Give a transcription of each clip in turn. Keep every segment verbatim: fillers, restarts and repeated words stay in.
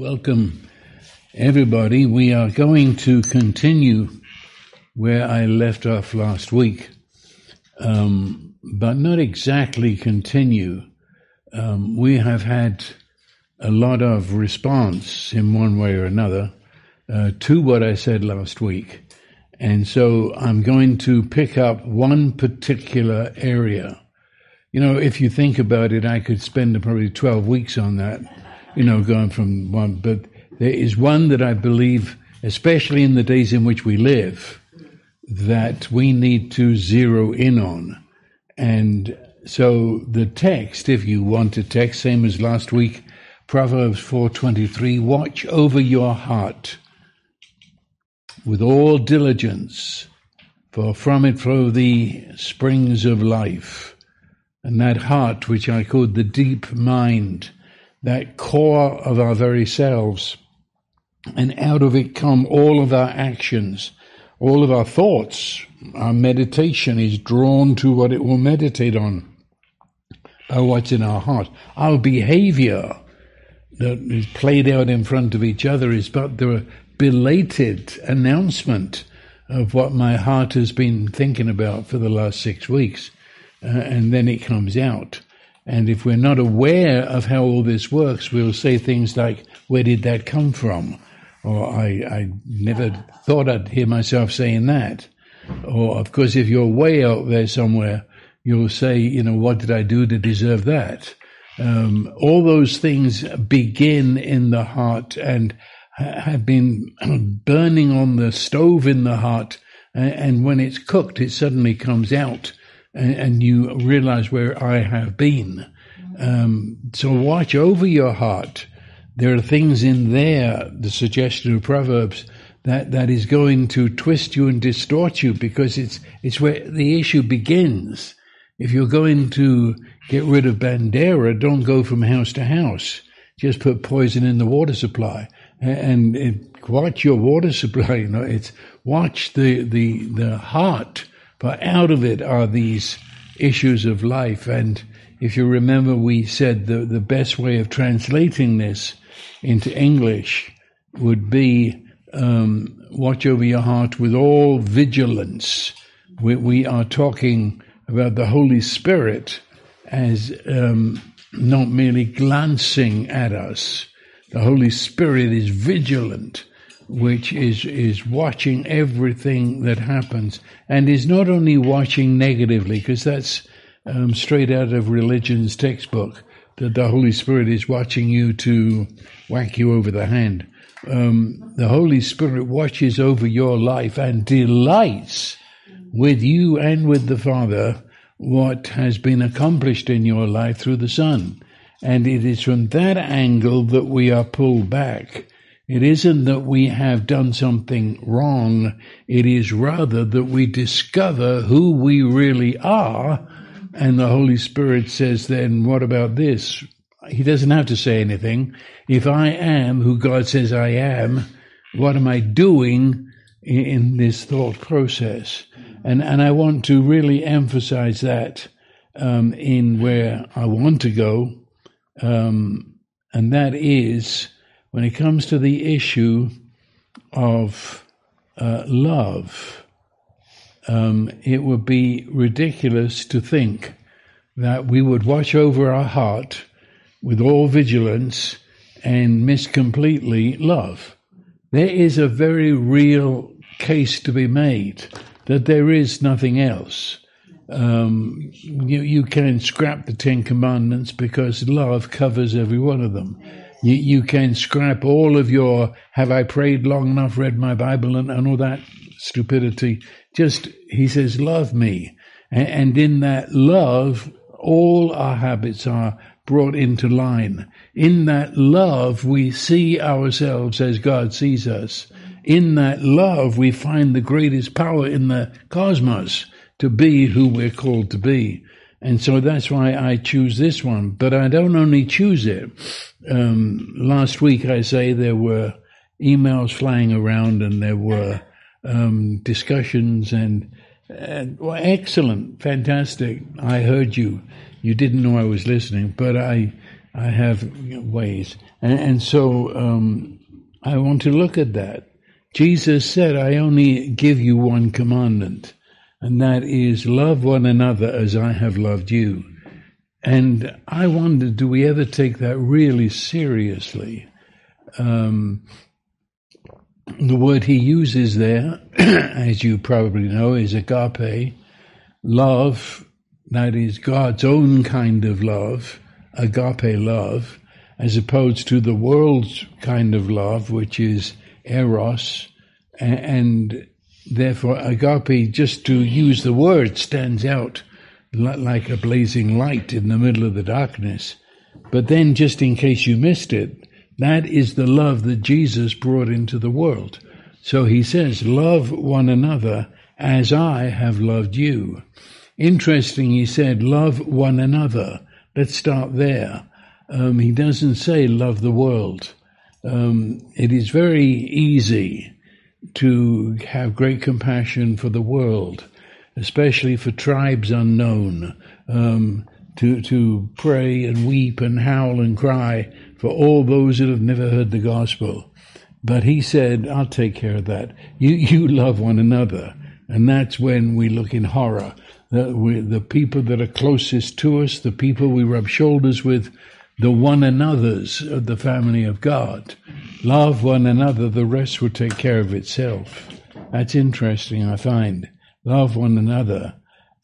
Welcome, everybody. We are going to continue where I left off last week, um, but not exactly continue. Um, we have had a lot of response in one way or another uh, to what I said last week. And so I'm going to pick up one particular area. You know, if you think about it, I could spend probably twelve weeks on that, you know, going from one. But there is one that I believe, especially in the days in which we live, that we need to zero in on. And so the text, if you want a text, same as last week, Proverbs four twenty-three, watch over your heart with all diligence, for from it flow the springs of life. And that heart, which I called the deep mind, that core of our very selves, and out of it come all of our actions, all of our thoughts. Our meditation is drawn to what it will meditate on, or what's in our heart. Our behavior that is played out in front of each other is but the belated announcement of what my heart has been thinking about for the last six weeks. Uh, and then it comes out. And if we're not aware of how all this works, we'll say things like, where did that come from? Or I, I never thought I'd hear myself saying that. Or, of course, if you're way out there somewhere, you'll say, you know, what did I do to deserve that? Um, all those things begin in the heart and ha- have been burning on the stove in the heart. And, and when it's cooked, it suddenly comes out. And you realize where I have been. Um, so watch over your heart. There are things in there, the suggestion of Proverbs, that, that is going to twist you and distort you, because it's it's where the issue begins. If you're going to get rid of Bandera, don't go from house to house. Just put poison in the water supply. And it, watch your water supply. You know, it's watch the the the heart. But out of it are these issues of life. And if you remember, we said the, the best way of translating this into English would be um, watch over your heart with all vigilance. We, we are talking about the Holy Spirit as um, not merely glancing at us. The Holy Spirit is vigilant, which is, is watching everything that happens, and is not only watching negatively, because that's um, straight out of religion's textbook, that the Holy Spirit is watching you to whack you over the hand. Um, the Holy Spirit watches over your life and delights with you and with the Father what has been accomplished in your life through the Son. And it is from that angle that we are pulled back. It isn't that we have done something wrong. It is rather that we discover who we really are. And the Holy Spirit says, then what about this? He doesn't have to say anything. If I am who God says I am, what am I doing in, in this thought process? And, and I want to really emphasize that um, in where I want to go. Um, and that is, when it comes to the issue of uh, love, um, it would be ridiculous to think that we would watch over our heart with all vigilance and miss completely love. There is a very real case to be made that there is nothing else. Um, you, you can scrap the Ten Commandments because love covers every one of them. You, you can scrap all of your, have I prayed long enough, read my Bible, and, and all that stupidity. Just, he says, love me. And, and in that love, all our habits are brought into line. In that love, we see ourselves as God sees us. In that love, we find the greatest power in the cosmos to be who we're called to be. And so that's why I choose this one. But I don't only choose it. Um, last week, I say, there were emails flying around, and there were um, discussions, and, and well, excellent, fantastic. I heard you. You didn't know I was listening, but I I have ways. And, and so um, I want to look at that. Jesus said, I only give you one commandment, and that is love one another as I have loved you. And I wonder, do we ever take that really seriously? Um, the word he uses there, as you probably know, is agape, love, that is God's own kind of love, agape love, as opposed to the world's kind of love, which is eros, and, and therefore agape, just to use the word, stands out like a blazing light in the middle of the darkness. But then, just in case you missed it, that is the love that Jesus brought into the world. So he says, love one another as I have loved you. Interesting, he said, love one another. Let's start there. Um, he doesn't say love the world. Um, it is very easy to have great compassion for the world, especially for tribes unknown, um, to to pray and weep and howl and cry for all those that have never heard the gospel. But he said, I'll take care of that. You you love one another. And that's when we look in horror. The, we, the people that are closest to us, the people we rub shoulders with, the one another's of the family of God. Love one another, the rest will take care of itself. That's interesting, I find. Love one another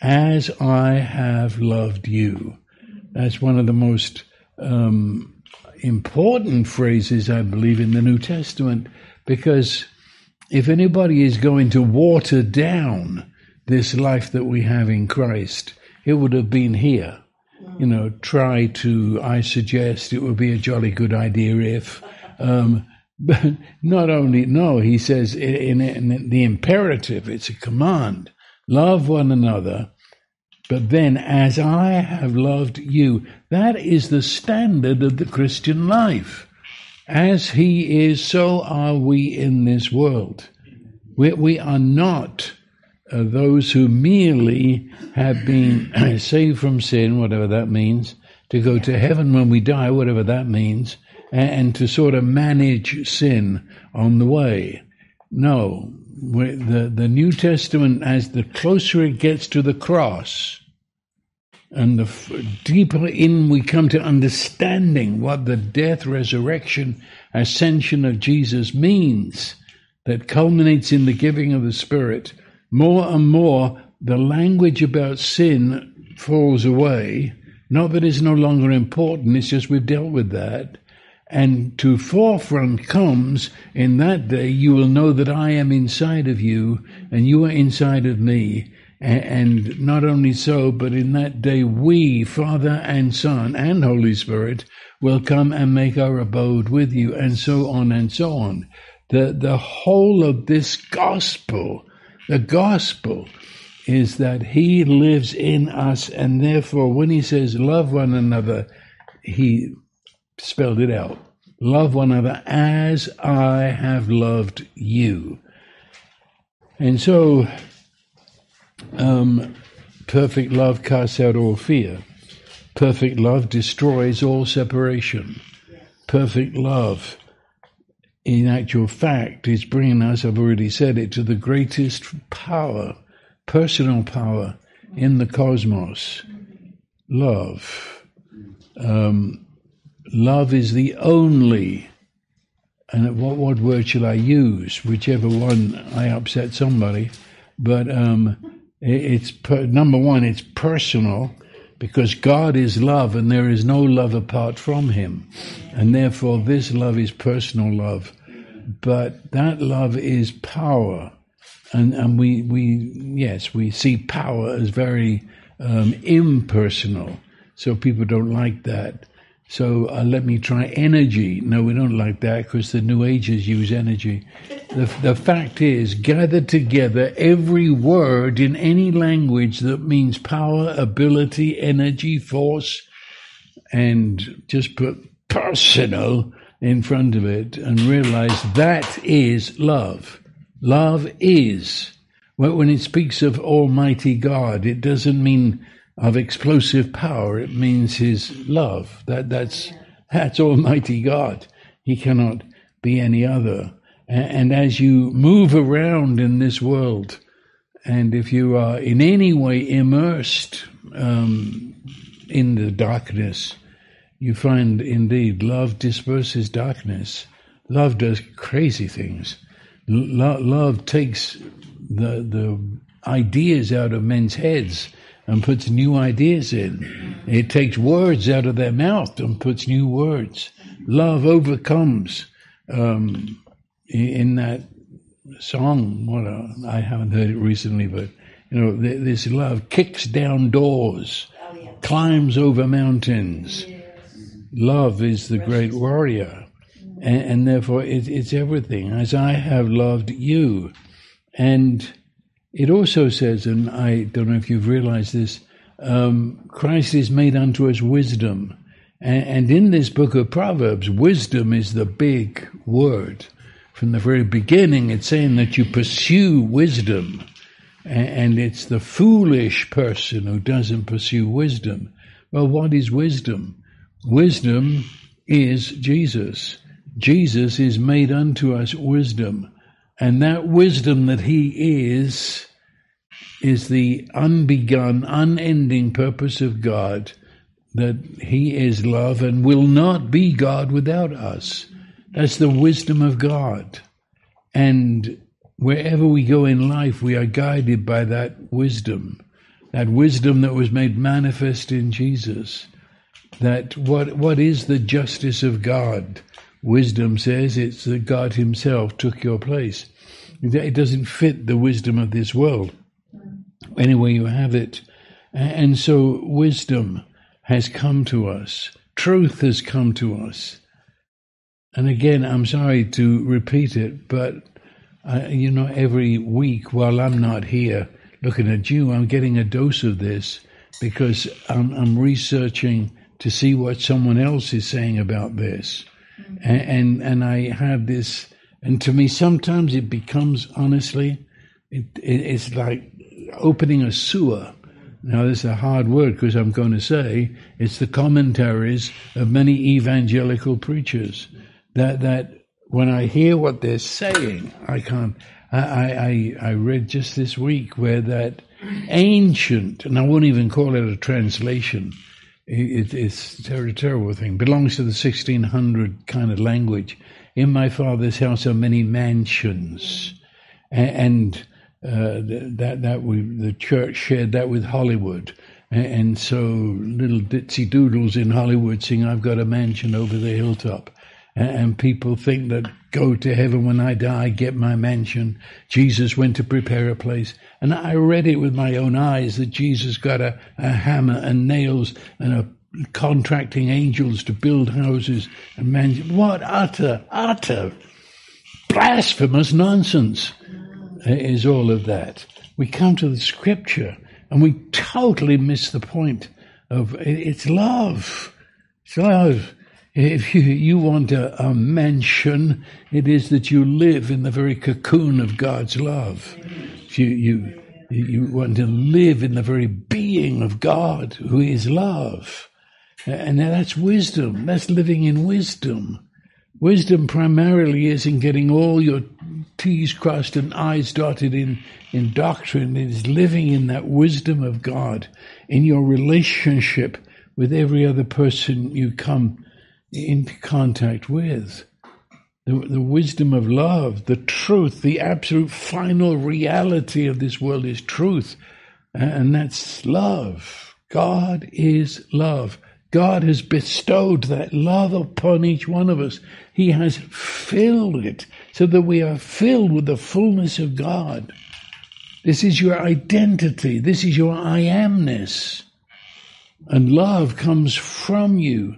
as I have loved you. That's one of the most um, important phrases, I believe, in the New Testament, because if anybody is going to water down this life that we have in Christ, it would have been here. You know, try to, I suggest it would be a jolly good idea if, um, but not only, no, he says in, in, in the imperative, it's a command, love one another, but then as I have loved you, that is the standard of the Christian life. As he is, so are we in this world. We, we are not uh, those who merely have been saved from sin, whatever that means, to go to heaven when we die, whatever that means, and, and to sort of manage sin on the way. No, the, the New Testament, as the closer it gets to the cross, and the f- deeper in we come to understanding what the death, resurrection, ascension of Jesus means, that culminates in the giving of the Spirit, more and more the language about sin falls away. Not that it's no longer important, it's just we've dealt with that. And to forefront comes, in that day you will know that I am inside of you and you are inside of me. And not only so, but in that day we, Father and Son and Holy Spirit, will come and make our abode with you, and so on and so on. The, the whole of this gospel, the gospel is that he lives in us, and therefore when he says love one another, he spelled it out. Love one another as I have loved you. And so, um, perfect love casts out all fear. Perfect love destroys all separation. Perfect love, in actual fact, is bringing us, I've already said it, to the greatest power, personal power in the cosmos. Love. Um, love is the only, and what, what word shall I use? Whichever one, I upset somebody. But um, it, it's, per, number one, it's personal, because God is love and there is no love apart from him. And therefore this love is personal love. But that love is power. And and we, we yes, we see power as very um, impersonal. So people don't like that. So uh, let me try energy. No, we don't like that because the New Agers use energy. The, the fact is, gather together every word in any language that means power, ability, energy, force, and just put personal in front of it and realize that is love. Love is. When it speaks of Almighty God, it doesn't mean of explosive power. It means his love. That that's that's Almighty God. He cannot be any other. And, and as you move around in this world, and if you are in any way immersed um, in the darkness, you find indeed love disperses darkness. Love does crazy things. Lo- love takes the the ideas out of men's heads and puts new ideas in. It takes words out of their mouth and puts new words. Love overcomes. Um, in that song, what a, I haven't heard it recently, but you know, th- this love kicks down doors, oh, yeah. climbs over mountains. Yes. Love is the great warrior, and, and therefore it, it's everything. As I have loved you, and it also says, and I don't know if you've realized this, um, Christ is made unto us wisdom, and, and in this book of Proverbs, wisdom is the big word. From the very beginning, it's saying that you pursue wisdom, and it's the foolish person who doesn't pursue wisdom. Well, what is wisdom? Wisdom is Jesus. Jesus is made unto us wisdom, and that wisdom that he is, is the unbegun, unending purpose of God, that he is love and will not be God without us. That's the wisdom of God. And wherever we go in life, we are guided by that wisdom, that wisdom that was made manifest in Jesus. That what what is the justice of God? Wisdom says it's that God himself took your place. It doesn't fit the wisdom of this world. Anyway, you have it. And so wisdom has come to us. Truth has come to us. And again, I'm sorry to repeat it, but, uh, you know, every week while I'm not here looking at you, I'm getting a dose of this because I'm, I'm researching to see what someone else is saying about this. Mm-hmm. And, and and I have this, and to me, sometimes it becomes, honestly, it, it, it's like opening a sewer. Now, this is a hard word because I'm going to say it's the commentaries of many evangelical preachers. That that when I hear what they're saying, I can't. I, I I read just this week where that ancient, and I won't even call it a translation. It, it's a ter- terrible thing. Belongs to the sixteen hundred kind of language. In my Father's house are many mansions, and, and uh, that that we the church shared that with Hollywood. And so little ditsy doodles in Hollywood sing, "I've got a mansion over the hilltop." And people think that go to heaven when I die, get my mansion. Jesus went to prepare a place. And I read it with my own eyes that Jesus got a, a hammer and nails and a contracting angels to build houses and mansions. What utter, utter blasphemous nonsense is all of that. We come to the scripture and we totally miss the point of it's love. It's love. If you, you want a, a mansion, it is that you live in the very cocoon of God's love. If you, you, you want to live in the very being of God, who is love. And that's wisdom. That's living in wisdom. Wisdom primarily is in getting all your T's crossed and I's dotted in, in doctrine. It is living in that wisdom of God, in your relationship with every other person you come into contact with. The, the wisdom of love, the truth, the absolute final reality of this world is truth. And that's love. God is love. God has bestowed that love upon each one of us. He has filled it so that we are filled with the fullness of God. This is your identity. This is your I amness. And love comes from you.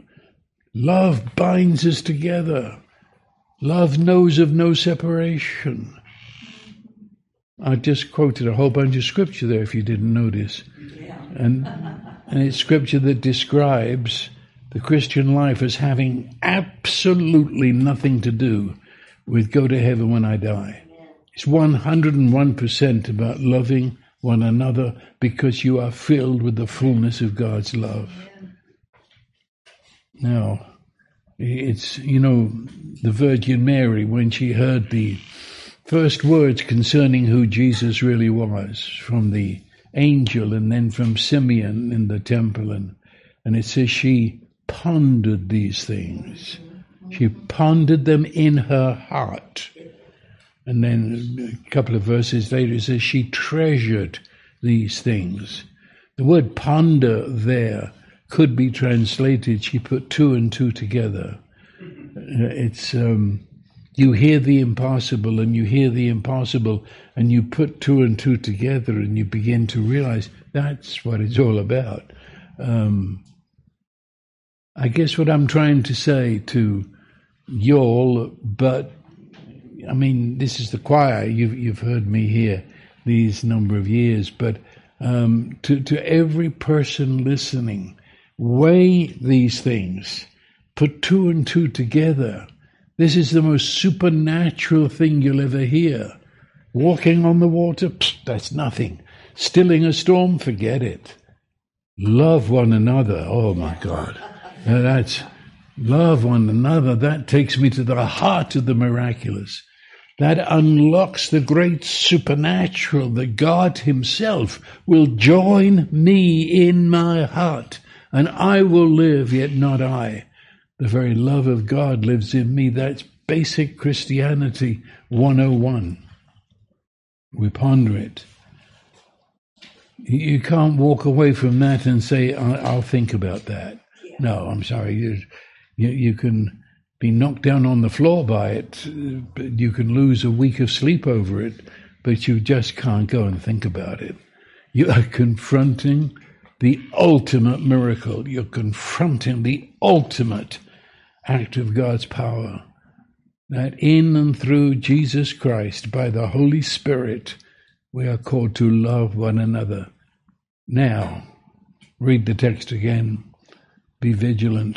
Love binds us together. Love knows of no separation. I just quoted a whole bunch of scripture there if you didn't notice. Yeah. And, and it's scripture that describes the Christian life as having absolutely nothing to do with go to heaven when I die. It's one hundred one percent about loving one another because you are filled with the fullness of God's love. Amen. Now, it's, you know, the Virgin Mary, when she heard the first words concerning who Jesus really was from the angel and then from Simeon in the temple, and, and it says she pondered these things. She pondered them in her heart. And then a couple of verses later it says she treasured these things. The word ponder there could be translated, she put two and two together. It's, um, you hear the impossible and you hear the impossible and you put two and two together and you begin to realize that's what it's all about. Um, I guess what I'm trying to say to you all, but I mean, this is the choir, you've, you've heard me here these number of years, but um, to, to every person listening, weigh these things, put two and two together. This is the most supernatural thing you'll ever hear. Walking on the water, pfft, that's nothing. Stilling a storm, forget it. Love one another, oh my God. Now that's, love one another, that takes me to the heart of the miraculous. That unlocks the great supernatural, that God himself will join me in my heart, and I will live, yet not I. The very love of God lives in me. That's basic Christianity one oh one. We ponder it. You can't walk away from that and say, I'll think about that. Yeah. No, I'm sorry. You, you, you can be knocked down on the floor by it. But you can lose a week of sleep over it, but you just can't go and think about it. You are confronting the ultimate miracle. You're confronting the ultimate act of God's power, that in and through Jesus Christ, by the Holy Spirit, we are called to love one another. Now, read the text again. Be vigilant.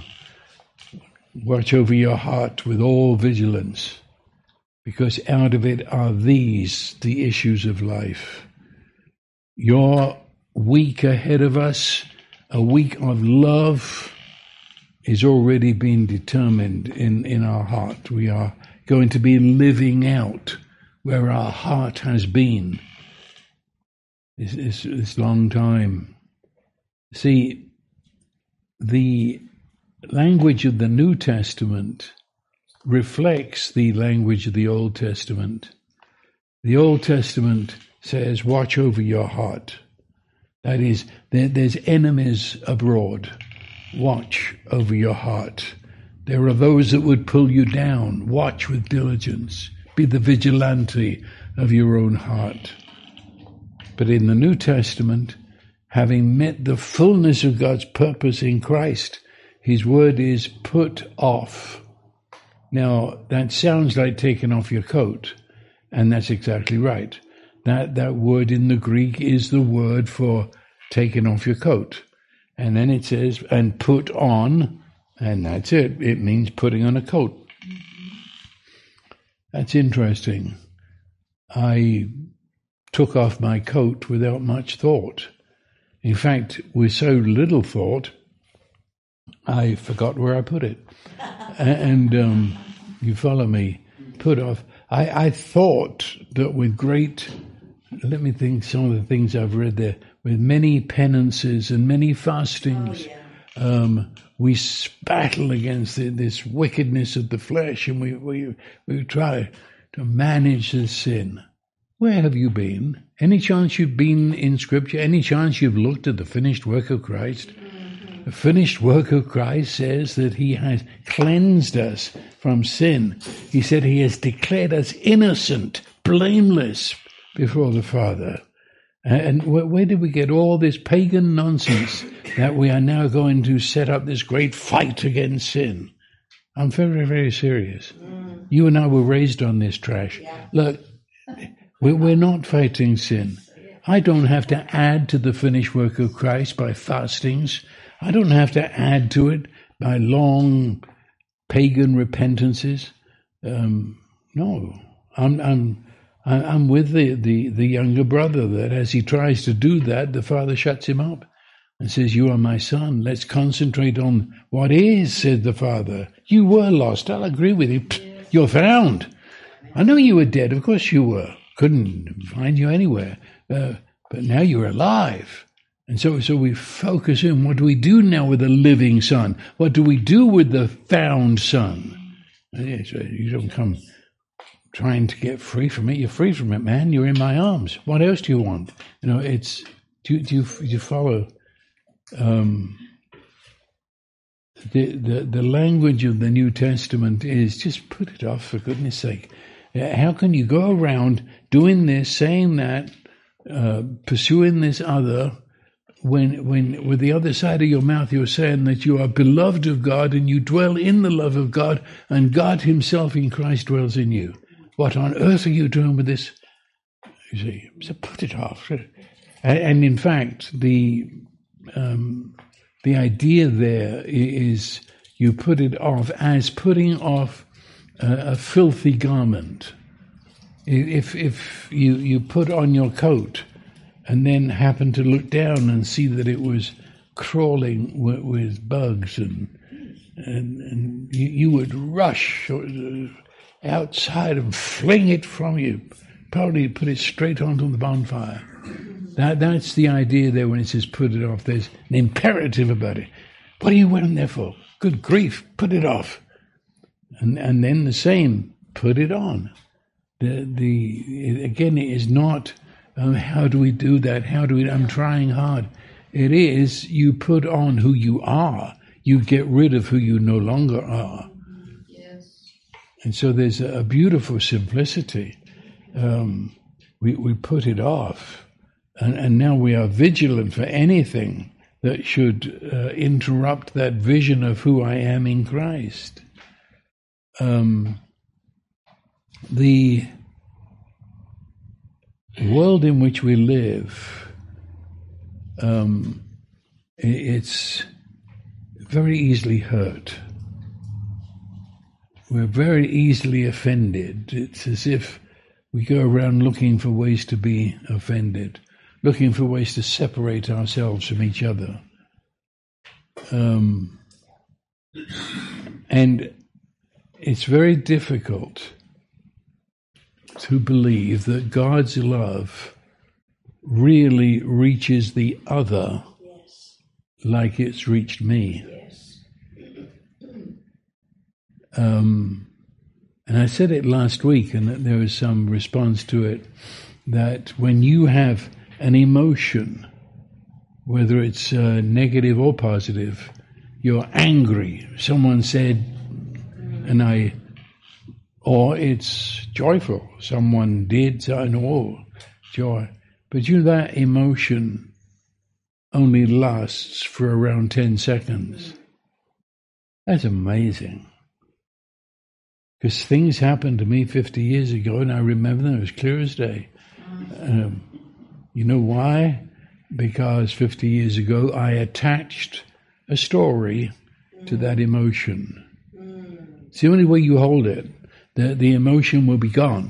Watch over your heart with all vigilance, because out of it are these, the issues of life. Your week ahead of us, a week of love, is already being determined in, in our heart. We are going to be living out where our heart has been this, this, this long time. See, the language of the New Testament reflects the language of the Old Testament. The Old Testament says, watch over your heart. That is, there, there's enemies abroad. Watch over your heart. There are those that would pull you down. Watch with diligence. Be the vigilante of your own heart. But in the New Testament, having met the fullness of God's purpose in Christ, his word is put off. Now, that sounds like taking off your coat, and that's exactly right. That, that word in the Greek is the word for taking off your coat. And then it says, and put on, and that's it. It means putting on a coat. That's interesting. I took off my coat without much thought. In fact, with so little thought, I forgot where I put it. And um, you follow me, put off. I, I thought that with great, let me think some of the things I've read there, with many penances and many fastings, oh, yeah. um, we battle against the, this wickedness of the flesh, and we, we we try to manage the sin. Where have you been? Any chance you've been in Scripture? Any chance you've looked at the finished work of Christ? Mm-hmm. The finished work of Christ says that he has cleansed us from sin. He said he has declared us innocent, blameless before the Father. And where did we get all this pagan nonsense that we are now going to set up this great fight against sin? I'm very, very serious. Mm. You and I were raised on this trash. Yeah. Look, we're not fighting sin. I don't have to add to the finished work of Christ by fastings. I don't have to add to it by long pagan repentances. Um, no, I'm, I'm, I, I'm with the, the, the younger brother that as he tries to do that, the father shuts him up and says, you are my son. Let's concentrate on what is, said the father. You were lost. I'll agree with you. Psst, you're found. I know you were dead. Of course you were. Couldn't find you anywhere. Uh, but now you're alive. And so, so we focus in. What do we do now with the living son? What do we do with the found son? You don't come trying to get free from it. You're free from it, man. You're in my arms. What else do you want? You know, it's, do, do, you, do you follow um, the, the, the language of the New Testament is just put it off, for goodness sake. How can you go around doing this, saying that, uh, pursuing this other, when when with the other side of your mouth you're saying that you are beloved of God and you dwell in the love of God and God himself in Christ dwells in you? What on earth are you doing with this? You see, so put it off. And, and in fact, the um, the idea there is you put it off as putting off a, a filthy garment. If if you, you put on your coat and then happen to look down and see that it was crawling with, with bugs, and and, and you, you would rush outside and fling it from you, probably put it straight onto the bonfire. That that's the idea there when it says put it off. There's an imperative about it. What are you wearing there for? Good grief, put it off. And and then the same, put it on. The the again, it is not um, how do we do that? How do we? I'm trying hard. It is you put on who you are. You get rid of who you no longer are. Yes. And so there's a, a beautiful simplicity. Um, we we put it off. And, and now we are vigilant for anything that should uh, interrupt that vision of who I am in Christ. Um, the world in which we live, um, it's very easily hurt. We're very easily offended. It's as if we go around looking for ways to be offended, looking for ways to separate ourselves from each other. Um, and it's very difficult to believe that God's love really reaches the other yes. like it's reached me. Yes. Um, and I said it last week, and that there was some response to it, that when you have an emotion, whether it's uh, negative or positive, you're angry. Someone said, and I, or it's joyful. Someone did, and all joy. But you know, that emotion only lasts for around ten seconds. That's amazing. Because things happened to me fifty years ago, and I remember them as clear as day. Um, You know why? Because fifty years ago I attached a story mm. to that emotion. Mm. It's the only way you hold it. The, the emotion will be gone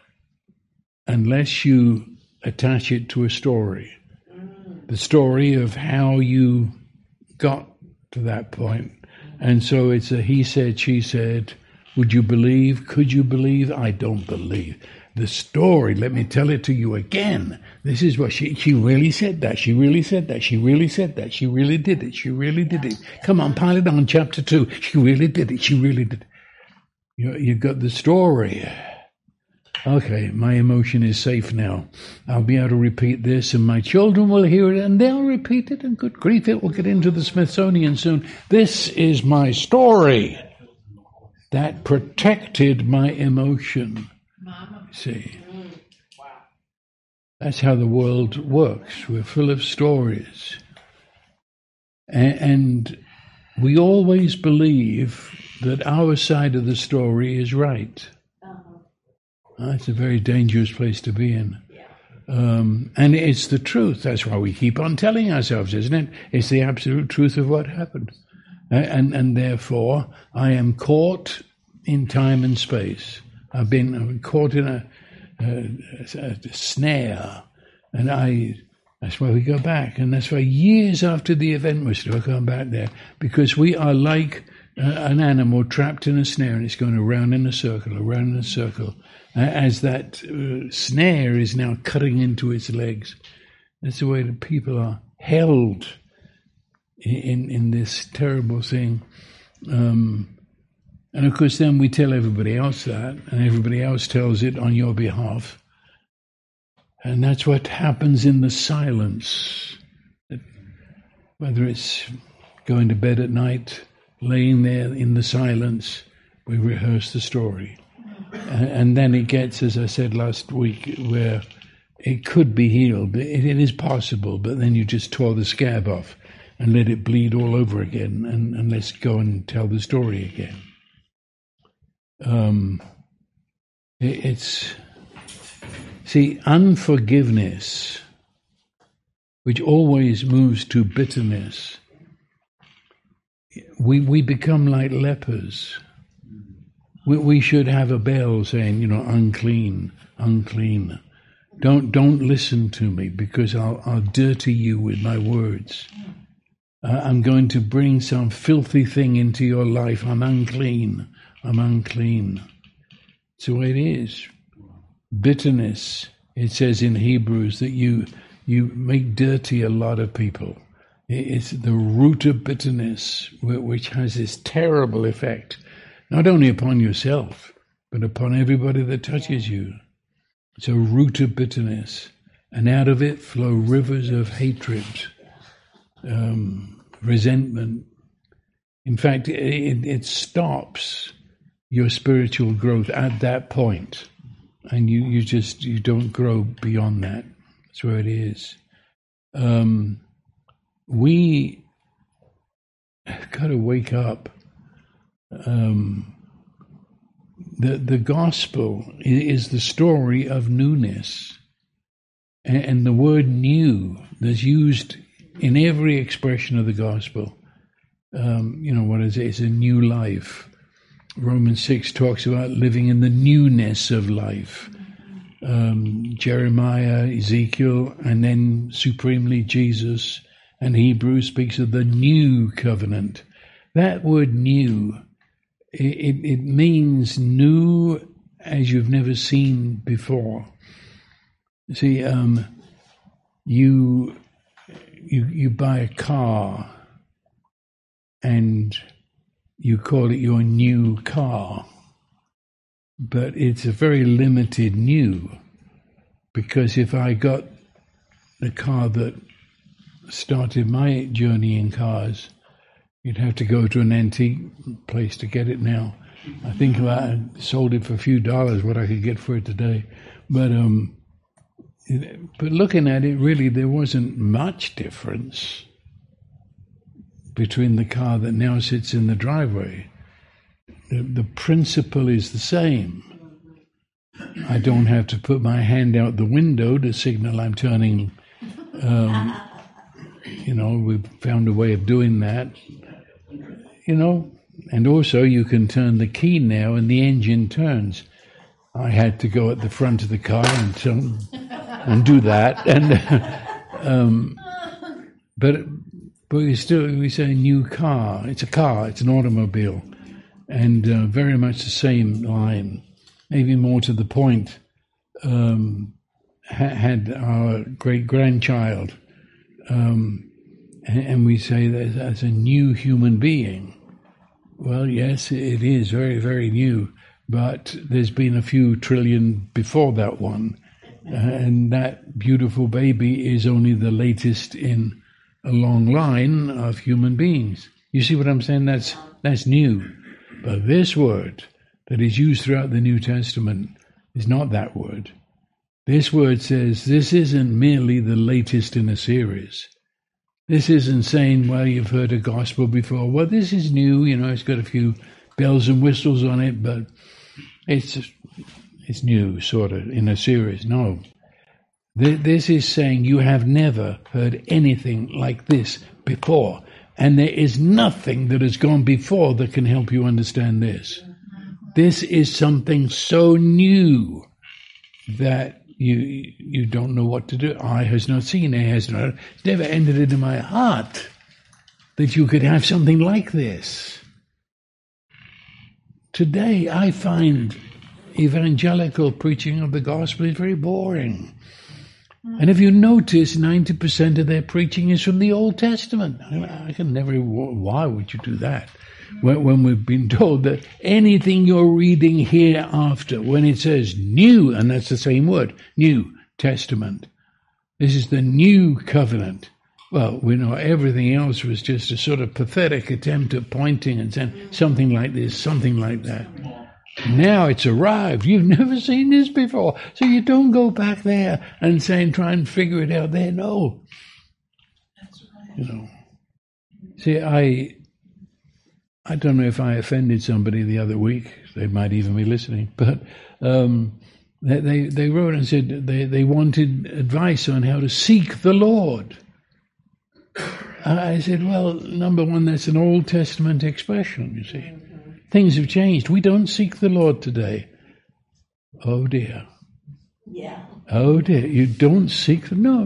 unless you attach it to a story. Mm. The story of how you got to that point. And so it's a he said, she said, would you believe? Could you believe? I don't believe. The story, let me tell it to you again. This is what she, she really said that. She really said that. She really said that. She really did it. She really did it. Come on, pile it on, chapter two. She really did it. She really did it. You, you got the story. Okay, my emotion is safe now. I'll be able to repeat this, and my children will hear it, and they'll repeat it, and good grief, it will get into the Smithsonian soon. This is my story that protected my emotion. See, that's how the world works. We're full of stories. And, and we always believe that our side of the story is right. Uh-huh. That's a very dangerous place to be in. Yeah. Um, and it's the truth. That's why we keep on telling ourselves, isn't it? It's the absolute truth of what happened. And, and therefore, I am caught in time and space. I've been caught in a a, a, a snare. And I, that's why we go back. And that's why years after the event we're still going back there, because we are like uh, an animal trapped in a snare, and it's going around in a circle, around in a circle, uh, as that uh, snare is now cutting into its legs. That's the way that people are held in in this terrible thing. Um, and of course then we tell everybody else that, and everybody else tells it on your behalf. And that's what happens in the silence. Whether it's going to bed at night, laying there in the silence, we rehearse the story. And then it gets, as I said last week, where it could be healed. It, it is possible, but then you just tore the scab off and let it bleed all over again, and, and let's go and tell the story again. Um, it, it's, see, unforgiveness, which always moves to bitterness, we we become like lepers. We, we should have a bell saying, you know, unclean, unclean. Don't don't listen to me, because I'll I'll dirty you with my words. Uh, I'm going to bring some filthy thing into your life. I'm unclean. I'm unclean. It's the way it is. Bitterness, it says in Hebrews that you you make dirty a lot of people. It's the root of bitterness, which has this terrible effect, not only upon yourself, but upon everybody that touches you. It's a root of bitterness, and out of it flow rivers of hatred, um, resentment. In fact, it, it stops your spiritual growth at that point, and you, you just you don't grow beyond that. That's where it is. Um, we got to wake up. Um, The the gospel is the story of newness. And the word new that's used in every expression of the gospel, um, you know, what is it? It's a new life. Romans six talks about living in the newness of life. Um, Jeremiah, Ezekiel, and then supremely Jesus, and Hebrews speaks of the new covenant. That word new, It, it means new as you've never seen before. See, um, you you you buy a car and you call it your new car, but it's a very limited new, because if I got the car that started my journey in cars, you'd have to go to an antique place to get it now. I think if I sold it for a few dollars, what I could get for it today. But um, but looking at it, really, there wasn't much difference between the car that now sits in the driveway. The, the principle is the same. I don't have to put my hand out the window to signal I'm turning. Um, you know, we've found a way of doing that. You know, and also you can turn the key now and the engine turns. I had to go at the front of the car and turn, and do that, and um, but but we still we say new car. It's a car. It's an automobile, and uh, very much the same line. Maybe more to the point. Um, ha- had our great grandchild. Um, And we say that as a new human being. Well, yes, it is very, very new, but there's been a few trillion before that one, and that beautiful baby is only the latest in a long line of human beings. You see what I'm saying? That's that's new. But this word that is used throughout the New Testament is not that word. This word says this isn't merely the latest in a series. This isn't saying, well, you've heard a gospel before. Well, this is new, you know, it's got a few bells and whistles on it, but it's it's new, sort of, in a series. No. This is saying you have never heard anything like this before, and there is nothing that has gone before that can help you understand this. This is something so new that you you don't know what to do. Eye has not seen, ear has not heard. It's never entered into my heart that you could have something like this. Today, I find evangelical preaching of the gospel is very boring. And if you notice, ninety percent of their preaching is from the Old Testament. I, I can never, why would you do that? When, when we've been told that anything you're reading hereafter, when it says new, and that's the same word, New Testament, this is the new covenant. Well, we know everything else was just a sort of pathetic attempt at pointing and saying something like this, something like that. Now it's arrived. You've never seen this before. So you don't go back there and say and try and figure it out there. No. That's right. You know. See, I I don't know if I offended somebody the other week. They might even be listening. But um, they, they, they wrote and said they, they wanted advice on how to seek the Lord. I said, well, number one, that's an Old Testament expression, you see. Things have changed. We don't seek the Lord today. Oh, dear. Yeah. Oh, dear. You don't seek the No.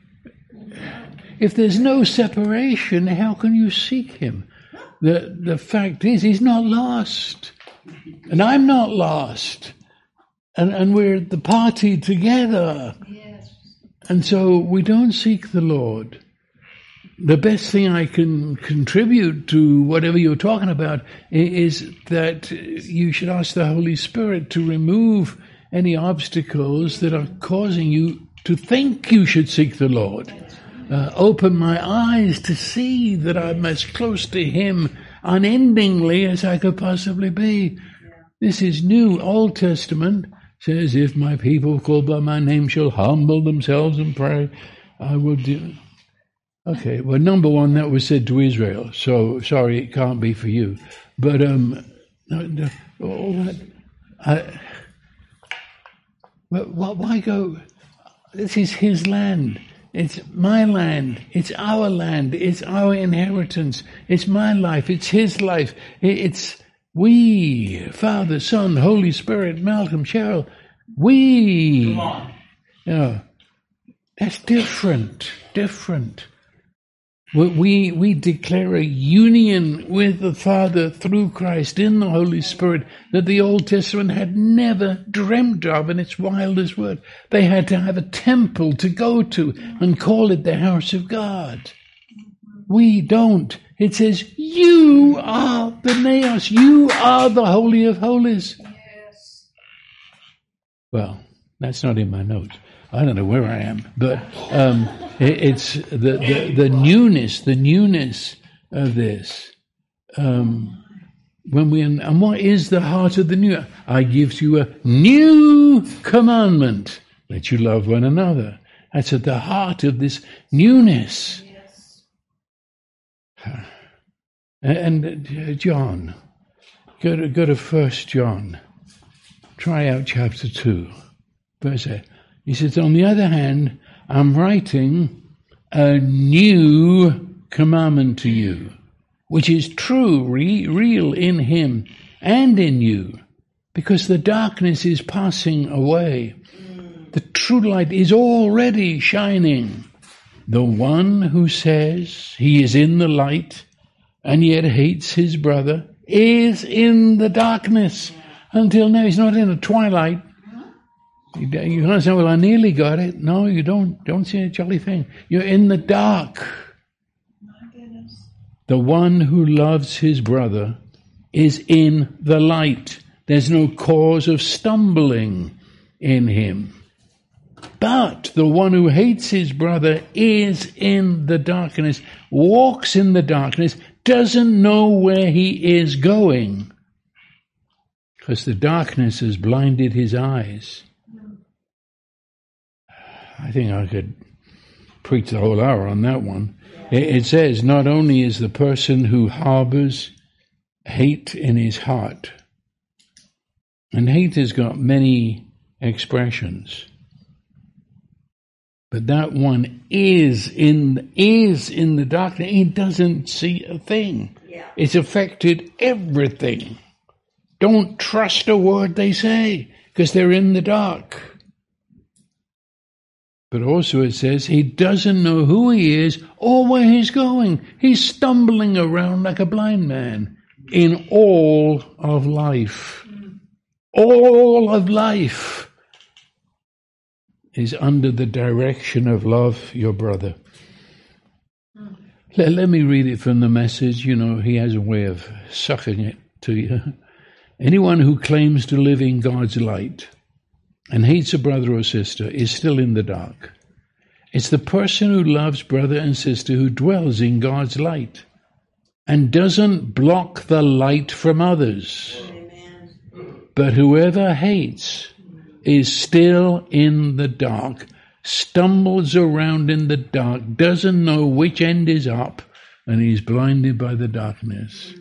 If there's no separation, how can you seek him? The, the fact is, he's not lost. And I'm not lost. And, and we're at the party together. Yes. And so we don't seek the Lord. The best thing I can contribute to whatever you're talking about is that you should ask the Holy Spirit to remove any obstacles that are causing you to think you should seek the Lord. Uh, open my eyes to see that I'm as close to him unendingly as I could possibly be. This is new. Old Testament says, if my people called by my name shall humble themselves and pray, I will do... Okay, well, number one, that was said to Israel, so sorry, it can't be for you. But um, no, no, all that, I, well, why go? This is his land. It's my land. It's our land. It's our inheritance. It's my life. It's his life. It's we, Father, Son, Holy Spirit, Malcolm, Cheryl. We. Come on. You know, that's different. Different. We, we declare a union with the Father through Christ in the Holy Spirit that the Old Testament had never dreamt of in its wildest word. They had to have a temple to go to and call it the house of God. We don't. It says, you are the Naos. You are the Holy of Holies. Yes. Well, that's not in my notes. I don't know where I am, but um, it, it's the, the, the newness, the newness of this. Um, when we and what is the heart of the new? I give you a new commandment that you love one another. That's at the heart of this newness. Yes. And uh, John, go to go to First John. Try out chapter two, verse eight. He says, on the other hand, I'm writing a new commandment to you, which is true, re- real in him and in you, because the darkness is passing away. The true light is already shining. The one who says he is in the light and yet hates his brother is in the darkness. Until now, he's not in the twilight. You can't say, well, I nearly got it. No, you don't. Don't say a jolly thing. You're in the dark. My goodness. The one who loves his brother is in the light. There's no cause of stumbling in him. But the one who hates his brother is in the darkness, walks in the darkness, doesn't know where he is going, because the darkness has blinded his eyes. I think I could preach the whole hour on that one. It, it says, not only is the person who harbors hate in his heart, and hate has got many expressions, but that one is in is in the darkness. He doesn't see a thing. Yeah. It's affected everything. Don't trust a word they say, because they're in the dark. But also it says he doesn't know who he is or where he's going. He's stumbling around like a blind man in all of life. All of life is under the direction of love, your brother. Let, let me read it from the Message. You know, he has a way of sucking it to you. Anyone who claims to live in God's light and hates a brother or sister is still in the dark. It's the person who loves brother and sister who dwells in God's light and doesn't block the light from others. Amen. But whoever hates is still in the dark, stumbles around in the dark, doesn't know which end is up, and he's blinded by the darkness.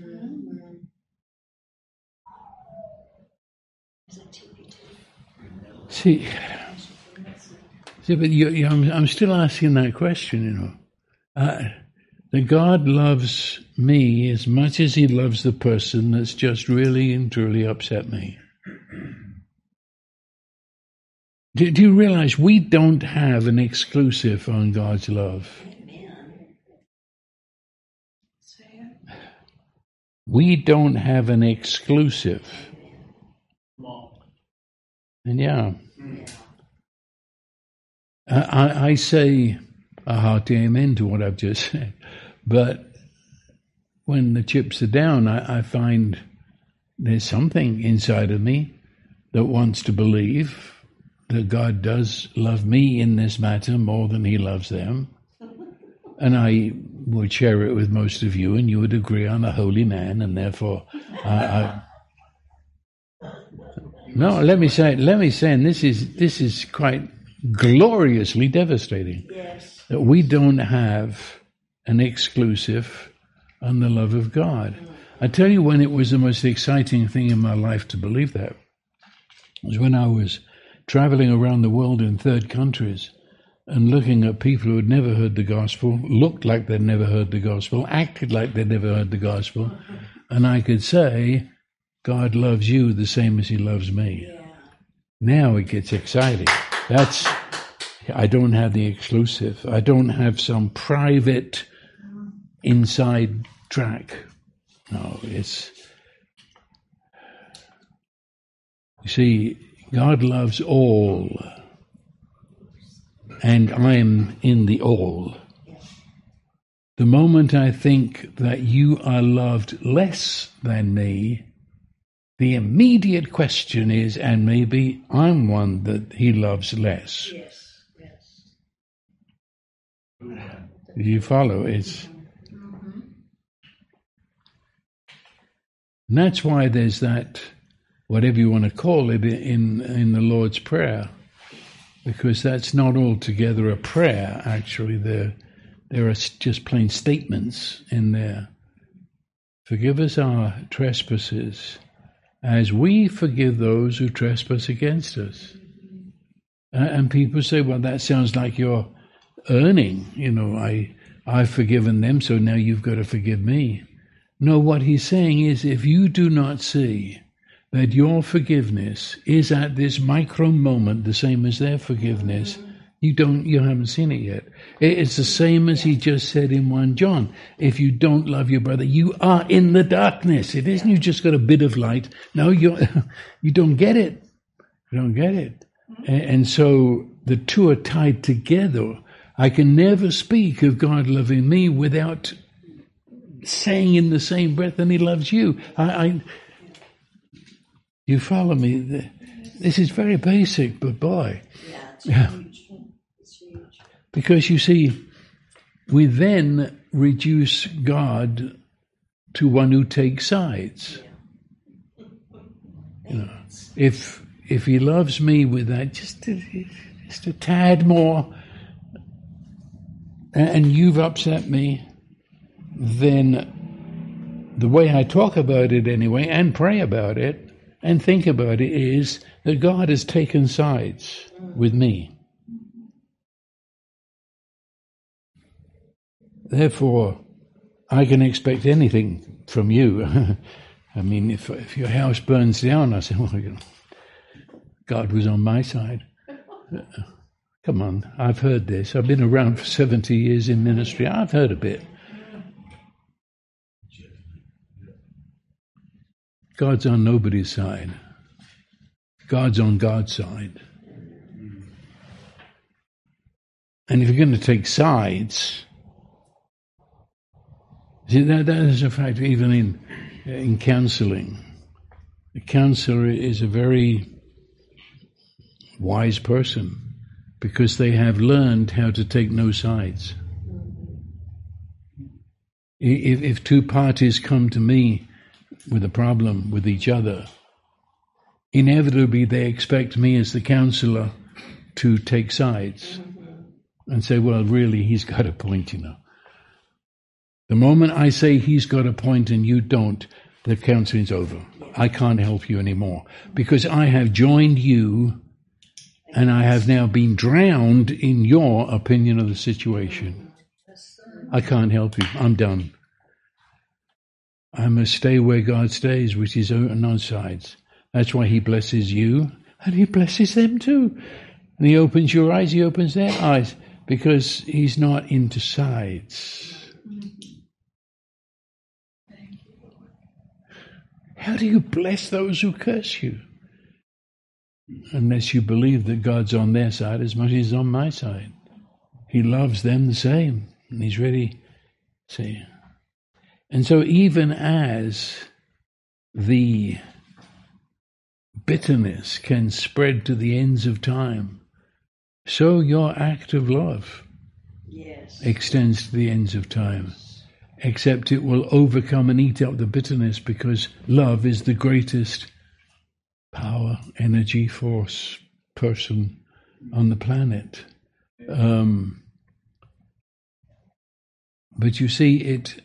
See, see, but you, you, I'm, I'm still asking that question, you know. Uh, that God loves me as much as he loves the person that's just really and truly upset me. Do, do you realize we don't have an exclusive on God's love? Amen. Say it. We don't have an exclusive. And yeah, I, I say a hearty amen to what I've just said. But when the chips are down, I, I find there's something inside of me that wants to believe that God does love me in this matter more than he loves them. And I would share it with most of you, and you would agree I'm a holy man, and therefore I... I No, let me say, let me say, and this is this is quite gloriously devastating. Yes. That we don't have an exclusive on the love of God. I tell you when it was the most exciting thing in my life to believe that. It was when I was traveling around the world in third countries and looking at people who had never heard the gospel, looked like they'd never heard the gospel, acted like they'd never heard the gospel, and I could say, God loves you the same as he loves me. Yeah. Now it gets exciting. That's, I don't have the exclusive. I don't have some private inside track. No, it's, you see, God loves all, and I'm in the all. The moment I think that you are loved less than me, the immediate question is, and maybe I'm one that he loves less. Yes. Yes. Do you follow? It's, Mm-hmm. and that's why there's that, whatever you want to call it, in in the Lord's Prayer, because that's not altogether a prayer. Actually, there there are just plain statements in there. Forgive us our trespasses, as we forgive those who trespass against us. Uh, and people say, well, that sounds like you're earning. You know, I, I've forgiven them, so now you've got to forgive me. No, what he's saying is, if you do not see that your forgiveness is at this micro moment the same as their forgiveness, you don't, you haven't seen it yet. It's the same as he just said in First John. If you don't love your brother, you are in the darkness. It isn't you just got a bit of light. No, you you don't get it. You don't get it. And, and so the two are tied together. I can never speak of God loving me without saying in the same breath, and he loves you. I, I you follow me? This is very basic, but boy. Yeah, it's Yeah. huge. It's huge. Because you see, we then reduce God to one who takes sides. You know, if if he loves me with that, just a, just a tad more, and you've upset me, then the way I talk about it anyway, and pray about it, and think about it, is that God has taken sides with me. Therefore, I can expect anything from you. I mean, if if your house burns down, I say, well, you know, God was on my side. Come on, I've heard this. I've been around for seventy years in ministry. I've heard a bit. God's on nobody's side. God's on God's side. And if you're going to take sides, see, that, that is a fact even in, in counseling. The counselor is a very wise person because they have learned how to take no sides. If, if two parties come to me with a problem with each other, inevitably they expect me as the counselor to take sides and say, well, really, he's got a point, you know. The moment I say he's got a point and you don't, the counseling's over. I can't help you anymore because I have joined you and I have now been drowned in your opinion of the situation. I can't help you. I'm done. I must stay where God stays, which is on our sides. That's why he blesses you, and he blesses them too. And he opens your eyes, he opens their eyes, because he's not into sides. How do you bless those who curse you? Unless you believe that God's on their side as much as he's on my side. He loves them the same, and he's ready. See. And so even as the bitterness can spread to the ends of time, so your act of love Yes. extends to the ends of time. Except it will overcome and eat up the bitterness because love is the greatest power, energy, force, person on the planet. Um, but you see, it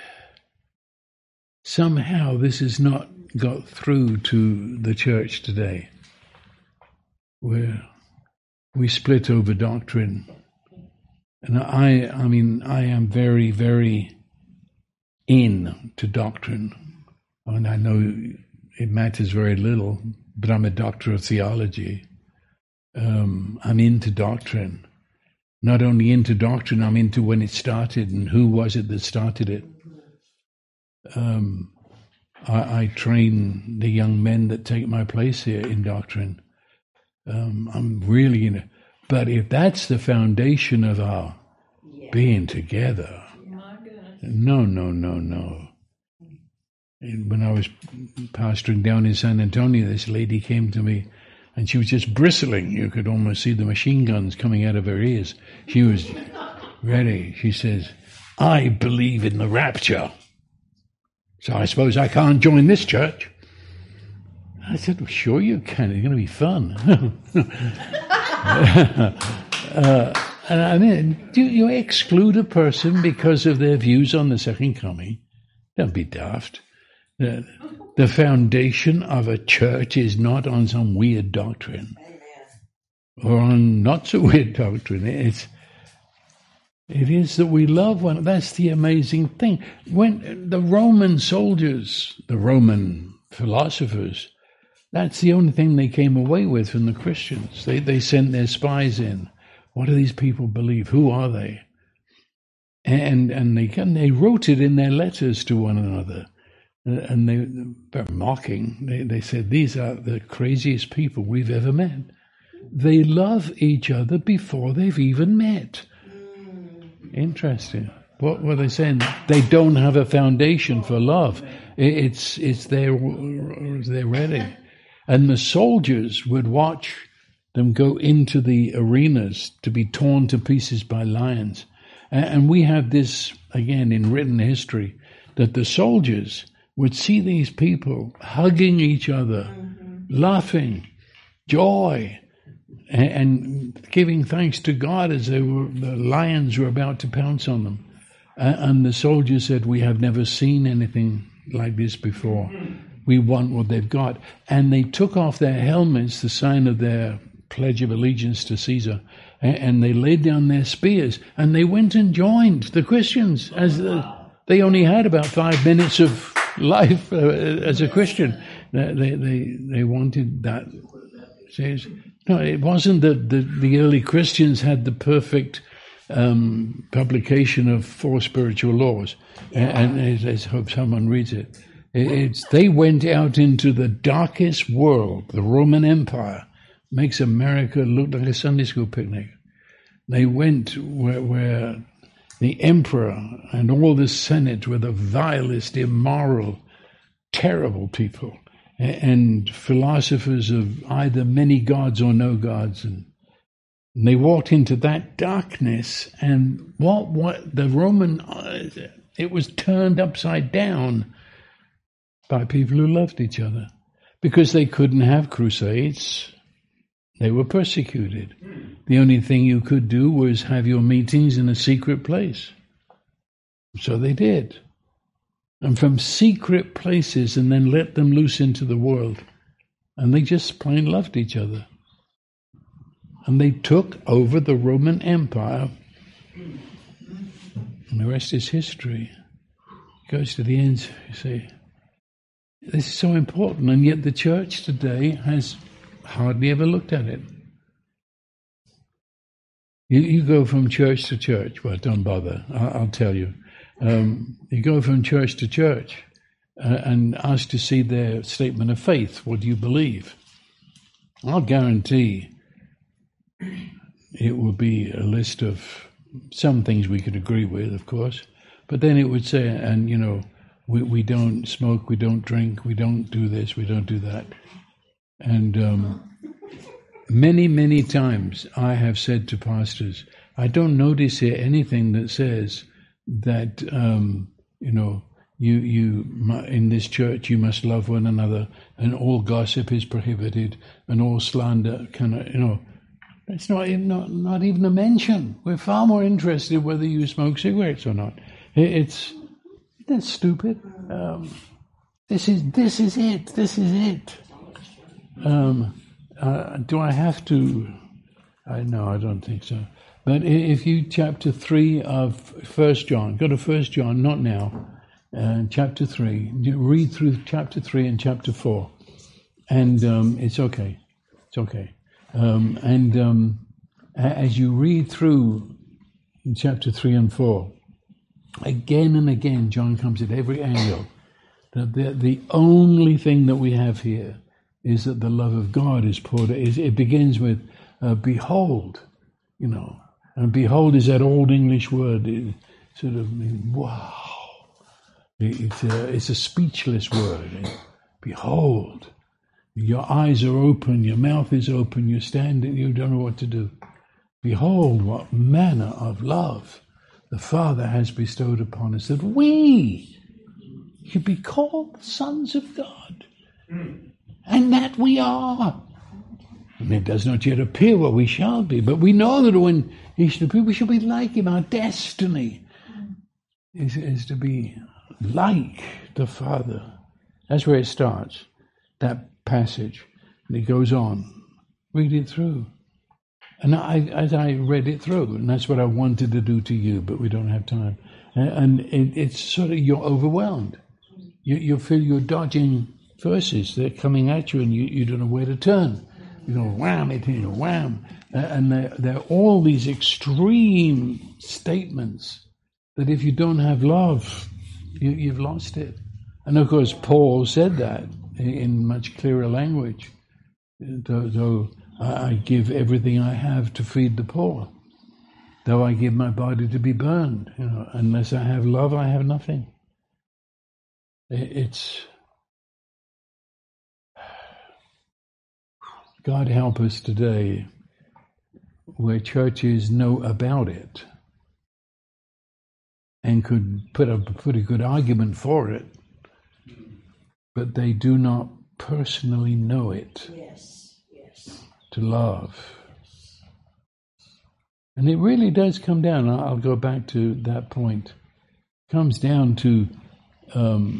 somehow this has not got through to the church today, where we split over doctrine. And I, I mean, I am very, very in to doctrine. And I know it matters very little, but I'm a doctor of theology. Um, I'm into doctrine. Not only into doctrine, I'm into when it started and who was it that started it. Um, I, I train the young men that take my place here in doctrine. Um, I'm really in it. But if that's the foundation of our Yeah. being together, My goodness. no, no, no, no. And when I was pastoring down in San Antonio, this lady came to me and she was just bristling. You could almost see the machine guns coming out of her ears. She was ready. She says, I believe in the rapture. So I suppose I can't join this church. I said, well, sure you can. It's going to be fun. uh, and I mean, do you exclude a person because of their views on the second coming? Don't be daft. The, the foundation of a church is not on some weird doctrine or on not so weird doctrine. It's It is that we love one. That's the amazing thing. When the Roman soldiers, the Roman philosophers, that's the only thing they came away with from the Christians. They they sent their spies in. What do these people believe? Who are they? And and they and they wrote it in their letters to one another. And they were mocking. They they said, these are the craziest people we've ever met. They love each other before they've even met. Interesting. What were they saying? They don't have a foundation for love. It's it's they're they're ready, and the soldiers would watch them go into the arenas to be torn to pieces by lions, and we have this again in written history that the soldiers would see these people hugging each other, mm-hmm. laughing, joy. And giving thanks to God as they were, the lions were about to pounce on them. And the soldiers said, we have never seen anything like this before. We want what they've got. And they took off their helmets, the sign of their pledge of allegiance to Caesar, and they laid down their spears, and they went and joined the Christians. As the, they only had about five minutes of life uh, as a Christian. They, they, they wanted that. Says, No, it wasn't that the, the early Christians had the perfect um, publication of four spiritual laws, yeah. and, and I hope someone reads it. It's they went out into the darkest world. The Roman Empire makes America look like a Sunday school picnic. They went where, where the emperor and all the senate were the vilest, immoral, terrible people, and philosophers of either many gods or no gods, and, and they walked into that darkness. And what what the Roman it was turned upside down by people who loved each other, because they couldn't have crusades. They were persecuted. The only thing you could do was have your meetings in a secret place. So they did. And from secret places, and then let them loose into the world. And they just plain loved each other. And they took over the Roman Empire. And the rest is history. It goes to the end, you see. This is so important, and yet the church today has hardly ever looked at it. You, you go from church to church. Well, don't bother. I'll, I'll tell you. Um, you go from church to church uh, and ask to see their statement of faith. What do you believe? I'll guarantee it will be a list of some things we could agree with, of course, but then it would say, and you know, we, we don't smoke, we don't drink, we don't do this, we don't do that. And um, many, many times I have said to pastors, I don't notice here anything that says that, um, you know, you, you in this church you must love one another, and all gossip is prohibited, and all slander cannot, you know. It's not, not, not even a mention. We're far more interested whether you smoke cigarettes or not. It's, that's stupid. Um, this is this is it. This is it. Um, uh, do I have to? I no, I don't think so. But if you chapter three of First John, go to First John, not now. Uh, chapter three. You read through chapter three and chapter four, and um, it's okay. It's okay. Um, and um, as you read through chapter three and four, again and again, John comes at every angle that the, the only thing that we have here is that the love of God is poured. Is, it begins with, uh, behold, you know, and behold is that old English word. It sort of means, wow. It, it's, a, it's a speechless word. It, behold. Your eyes are open, your mouth is open, you're standing, you don't know what to do. Behold, what manner of love the Father has bestowed upon us, that we should be called sons of God. And that we are. And it does not yet appear what we shall be, but we know that when he shall appear, we shall be like him. Our destiny is, is to be like the Father. That's where it starts, that passage. And it goes on. Read it through. And I, as I read it through, and that's what I wanted to do to you, but we don't have time. And it, it's sort of, you're overwhelmed. You, you feel you're dodging verses. They're coming at you, and you, you don't know where to turn. You go, wham, it, you know, wham. And they're, they're all these extreme statements that if you don't have love, you, you've lost it. And of course, Paul said that in much clearer language. Though, though I give everything I have to feed the poor, though I give my body to be burned, you know, unless I have love, I have nothing. It's God help us today, where churches know about it and could put a put a good argument for it, but they do not personally know it. Yes, yes. To love. And it really does come down, I'll go back to that point, it comes down to um,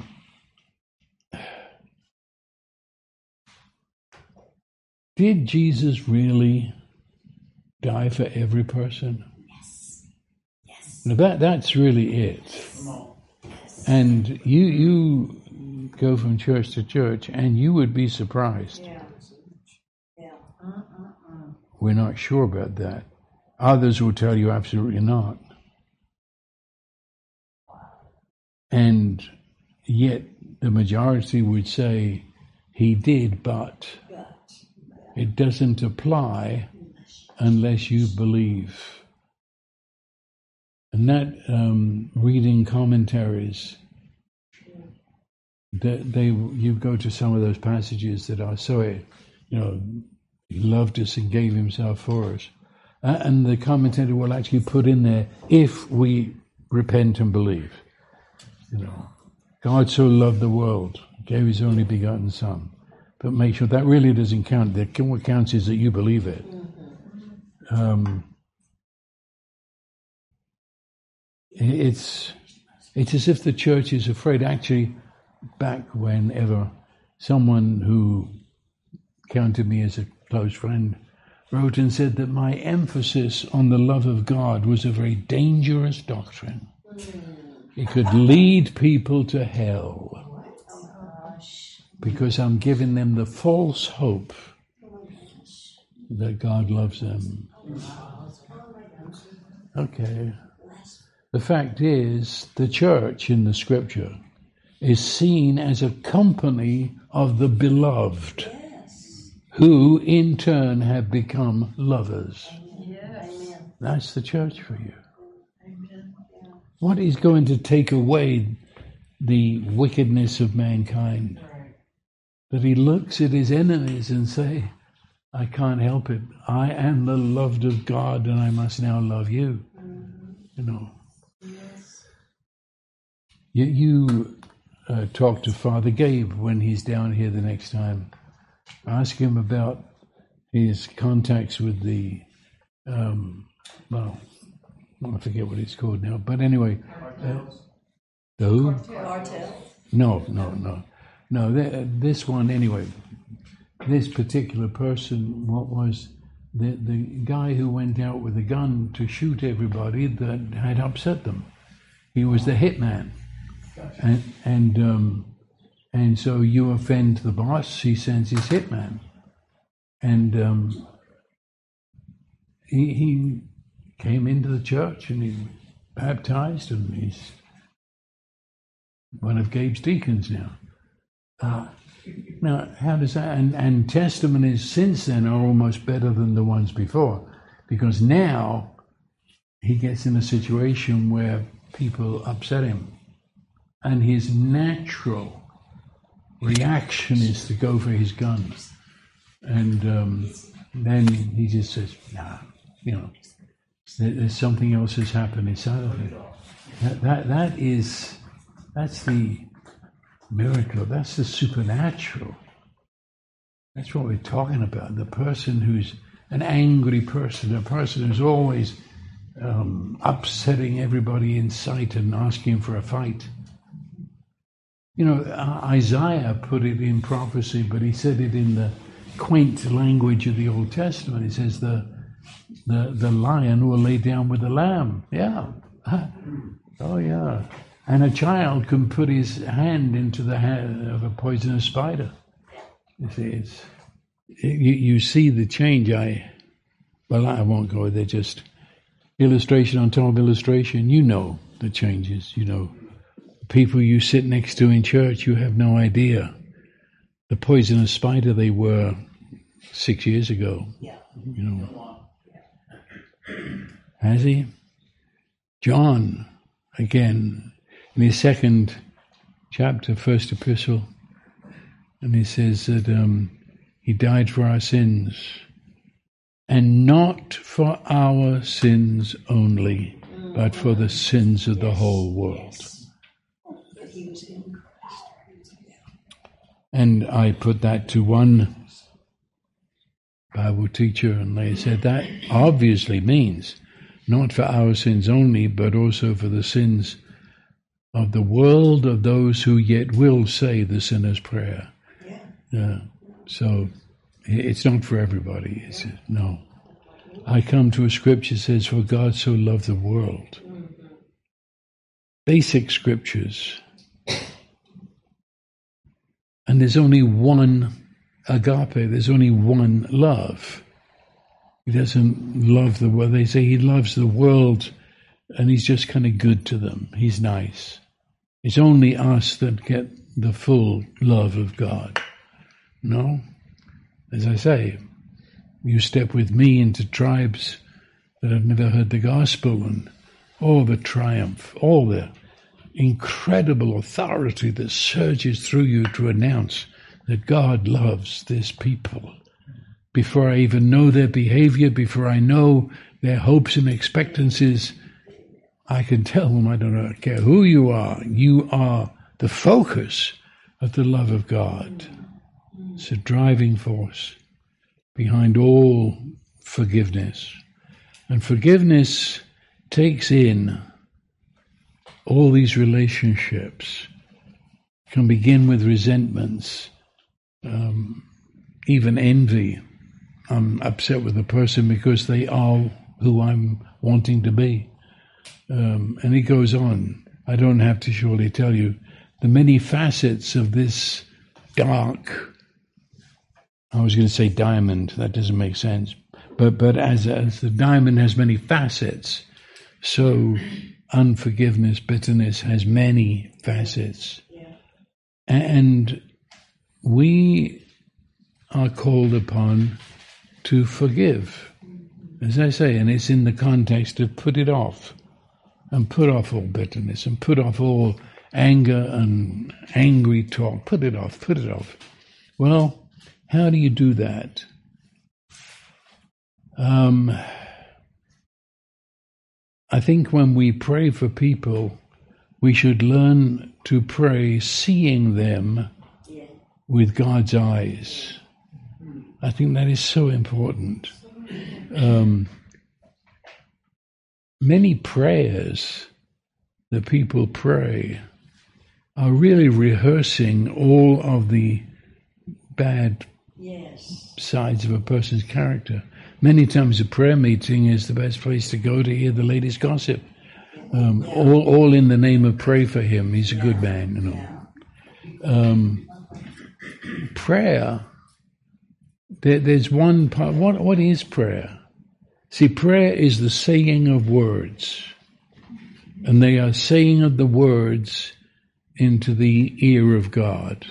did Jesus really die for every person? Yes. Yes. Now that, that's really it. Yes. And you you go from church to church, and you would be surprised. Yeah. Yeah. Uh, uh, uh. we're not sure about that. Others will tell you absolutely not. And yet the majority would say he did, but it doesn't apply unless you believe. And that um, reading commentaries, that they you go to some of those passages that are so, you know, he loved us and gave himself for us. Uh, and the commentator will actually put in there, if we repent and believe. You know, God so loved the world, gave his only begotten Son. But make sure that really doesn't count. That what counts is that you believe it. Um, it's it's as if the church is afraid. Actually, back whenever someone who counted me as a close friend wrote and said that my emphasis on the love of God was a very dangerous doctrine. It could lead people to hell because I'm giving them the false hope that God loves them. Okay. The fact is, the church in the scripture is seen as a company of the beloved, who in turn have become lovers. Yes. That's the church for you. Amen. What is going to take away the wickedness of mankind? That he looks at his enemies and say, I can't help it. I am the loved of God and I must now love you. Mm-hmm. You know. Yes. You, you uh, talk to Father Gabe when he's down here the next time. Ask him about his contacts with the, um, well, I forget what it's called now. But anyway. Uh, the who? Cartel. No, no, no. No, th- this one, anyway. This particular person, what was the the guy who went out with a gun to shoot everybody that had upset them. He was the hitman. And and um, and so you offend the boss, he sends his hitman. And um, he he came into the church and he baptized, and he's one of Gabe's deacons now. Uh, now, how does that, and, and testimonies since then are almost better than the ones before, because now he gets in a situation where people upset him, and his natural reaction is to go for his gun, and um, then he just says, nah, you know, there's something else has happened inside of him. That, that, that is, that's the miracle, that's the supernatural. That's what we're talking about. The person who's an angry person, a person who's always um, upsetting everybody in sight and asking for a fight. You know, Isaiah put it in prophecy, but he said it in the quaint language of the Old Testament. He says the the, the lion will lay down with the lamb. Yeah. Oh, yeah. And a child can put his hand into the hand of a poisonous spider. You see, it's, you, you see the change. I, well, I won't go there, just illustration on top of illustration. You know the changes, you know. People you sit next to in church, you have no idea. The poisonous spider they were six years ago. Yeah. You know. Has he? John, again, in his second chapter, first epistle, and he says that um, he died for our sins, and not for our sins only, but for the sins of the whole world. And I put that to one Bible teacher, and they said that obviously means not for our sins only, but also for the sins of the world, of those who yet will say the sinner's prayer. Yeah. Uh, so it's not for everybody. It's, no. I come to a scripture that says, for God so loved the world. Mm-hmm. Basic scriptures. And there's only one agape, there's only one love. He doesn't love the world. They say he loves the world and he's just kind of good to them. He's nice. It's only us that get the full love of God. No? As I say, you step with me into tribes that have never heard the gospel, and all the triumph, all the incredible authority that surges through you to announce that God loves this people. Before I even know their behavior, before I know their hopes and expectancies, I can tell them, I don't care who you are, you are the focus of the love of God. It's a driving force behind all forgiveness. And forgiveness takes in all these relationships. It can begin with resentments, um, even envy. I'm upset with a person because they are who I'm wanting to be. Um, and it goes on. I don't have to surely tell you the many facets of this dark, I was going to say diamond, that doesn't make sense. But but as, as the diamond has many facets, so unforgiveness, bitterness has many facets. Yeah. And we are called upon to forgive, as I say, and it's in the context of put it off, and put off all bitterness, and put off all anger and angry talk. Put it off, put it off. Well, how do you do that? Um, I think when we pray for people, we should learn to pray seeing them Yeah. with God's eyes. I think that is so important. Um, many prayers that people pray are really rehearsing all of the bad Yes. sides of a person's character. Many times a prayer meeting is the best place to go to hear the latest gossip. Um, all, all in the name of pray for him. He's a good man, you know. Um, prayer, there, there's one part. What, what is prayer? See, prayer is the saying of words. And they are saying of the words into the ear of God.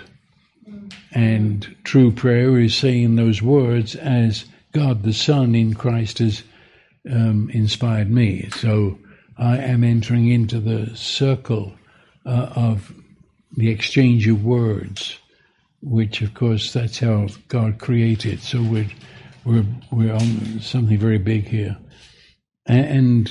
And true prayer is saying those words as God the Son in Christ has um, inspired me. So I am entering into the circle uh, of the exchange of words, which of course that's how God created. So we're we're we're on something very big here. And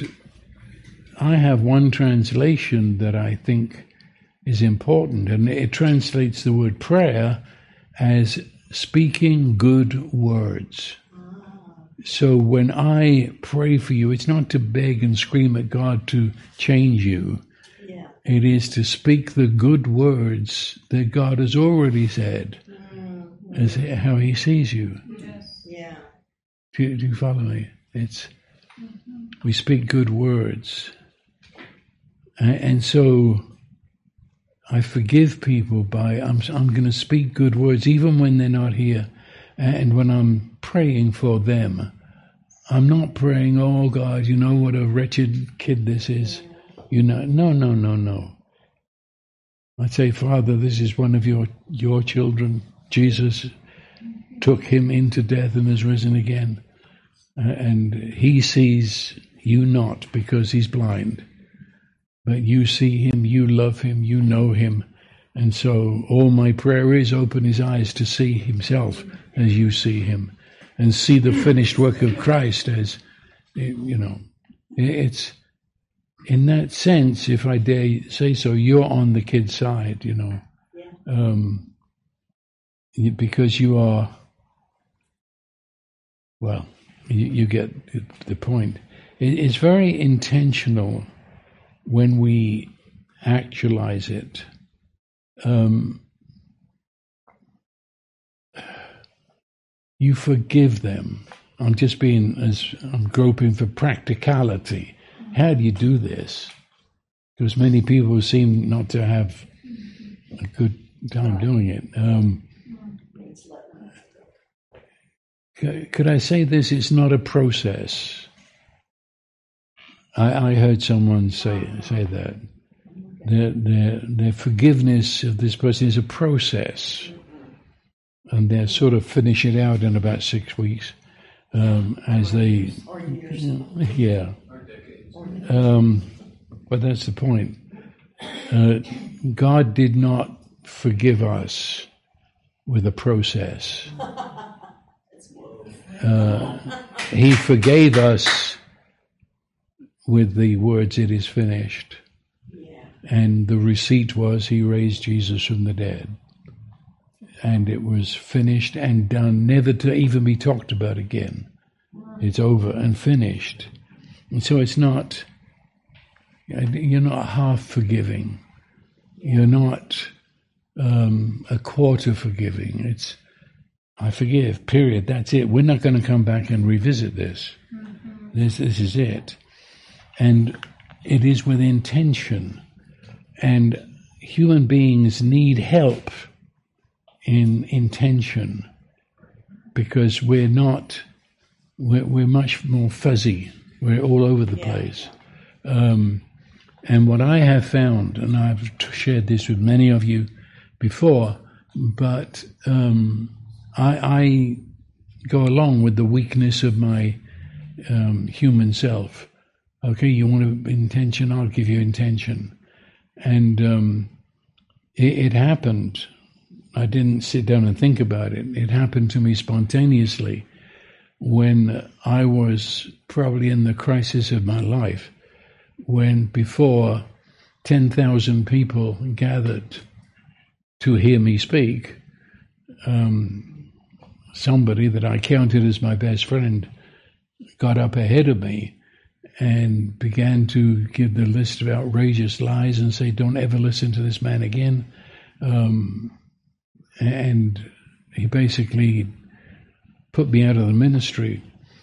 I have one translation that I think is important, and it translates the word prayer as speaking good words. So when I pray for you, it's not to beg and scream at God to change you. Yeah. It is to speak the good words that God has already said Mm-hmm. as how he sees you. Yes. Yeah. Do you, do you follow me? It's we speak good words. And, and so I forgive people by, I'm, I'm going to speak good words even when they're not here. And when I'm praying for them, I'm not praying, oh God, you know what a wretched kid this is. You know, no, no, no, no. I say, Father, this is one of your, your children. Jesus took him into death and has risen again. Uh, and he sees you not because he's blind. But you see him, you love him, you know him. And so all my prayer is open his eyes to see himself as you see him, and see the finished work of Christ as, you know, it's, in that sense, if I dare say so, you're on the kid's side, you know, Yeah. um, because you are, well, you, you get the point. It, it's very intentional when we actualize it. Um, you forgive them. I'm just being, as I'm groping for practicality. How do you do this? Because many people seem not to have a good time doing it. Um, could I say this? It's not a process. I, I heard someone say say that. Their, their, their forgiveness of this person is a process. And they sort of finish it out in about six weeks um, as they... Or years. Yeah. Um, but that's the point. Uh, God did not forgive us with a process. Uh, he forgave us with the words, "It is finished." Yeah. And the receipt was he raised Jesus from the dead. And it was finished and done, never to even be talked about again. It's over and finished. And so it's not, you're not half forgiving. You're not um, a quarter forgiving. It's, I forgive, period. That's it. We're not going to come back and revisit this. Mm-hmm. This, this is it. And it is with intention. And human beings need help in intention, because we're not, we're, we're much more fuzzy. We're all over the Yeah. place. Um, and what I have found, and I've shared this with many of you before, but um, I, I go along with the weakness of my um, human self. Okay, you want intention, I'll give you intention. And um, it, it happened. I didn't sit down and think about it. It happened to me spontaneously when I was probably in the crisis of my life, when before ten thousand people gathered to hear me speak, um, somebody that I counted as my best friend got up ahead of me and began to give the list of outrageous lies and say, "Don't ever listen to this man again." Um, And he basically put me out of the ministry.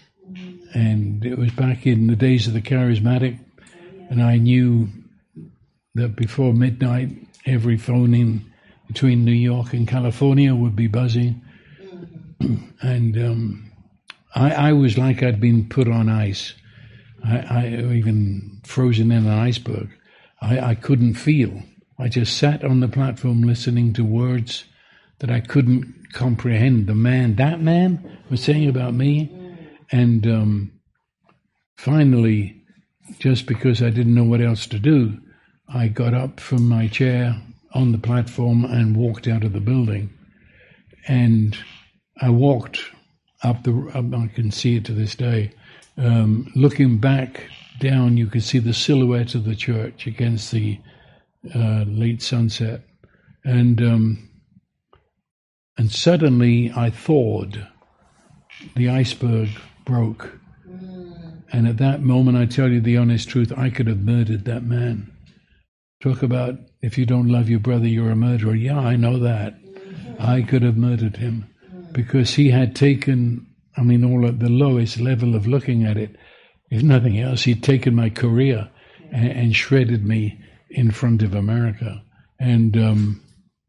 And it was back in the days of the charismatic. And I knew that before midnight, every phone in between New York and California would be buzzing. And um, I, I was like I'd been put on ice. I, I even frozen in an iceberg. I, I couldn't feel. I just sat on the platform listening to words that I couldn't comprehend. The man, that man was saying about me. And um, finally, just because I didn't know what else to do, I got up from my chair on the platform and walked out of the building. And I walked up the, up, I can see it to this day, um, looking back down, you could see the silhouette of the church against the uh, late sunset. And um, And suddenly I thawed. The iceberg broke. Mm. And at that moment, I tell you the honest truth, I could have murdered that man. Talk about, if you don't love your brother, you're a murderer. Yeah, I know that. Mm-hmm. I could have murdered him because he had taken, I mean, all at the lowest level of looking at it, if nothing else, he'd taken my career and, and shredded me in front of America. And, um,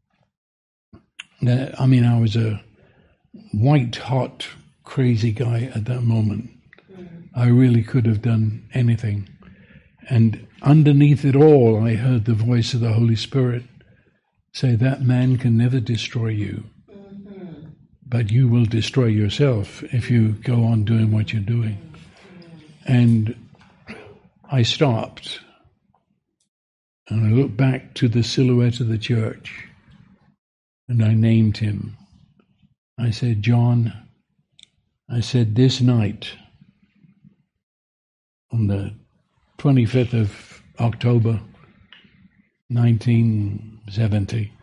I mean, I was a white-hot, crazy guy at that moment. Mm. I really could have done anything. And underneath it all, I heard the voice of the Holy Spirit say, "That man can never destroy you, mm-hmm. but you will destroy yourself if you go on doing what you're doing." Mm-hmm. And I stopped, and I looked back to the silhouette of the church. And I named him. I said, "John," I said, "this night, on the twenty-fifth of October, nineteen seventy,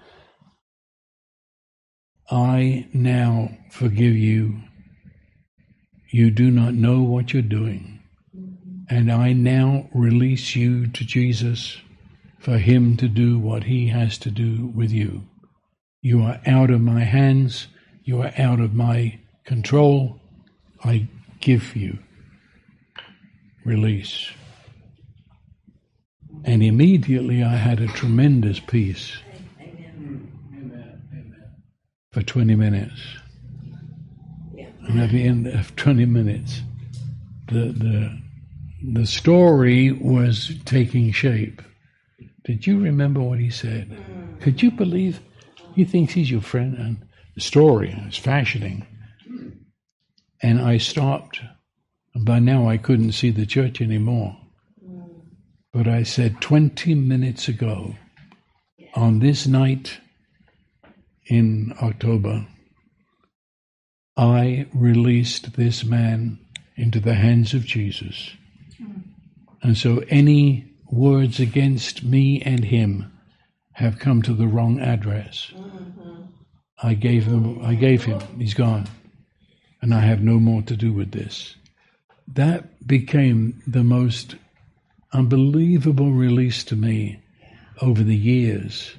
I now forgive you. You do not know what you're doing. And I now release you to Jesus for him to do what he has to do with you. You are out of my hands. You are out of my control. I give you release." And immediately I had a tremendous peace. Amen. For twenty minutes. Yeah. And at the end of twenty minutes, the the the story was taking shape. Did you remember what he said? Could you believe he thinks he's your friend? And the story is fashioning. And I stopped. And by now I couldn't see the church anymore. But I said, twenty minutes ago, on this night in October, I released this man into the hands of Jesus. And so any words against me and him have come to the wrong address. Mm-hmm. I gave him, I gave him, he's gone. And I have no more to do with this. That became the most unbelievable release to me over the years,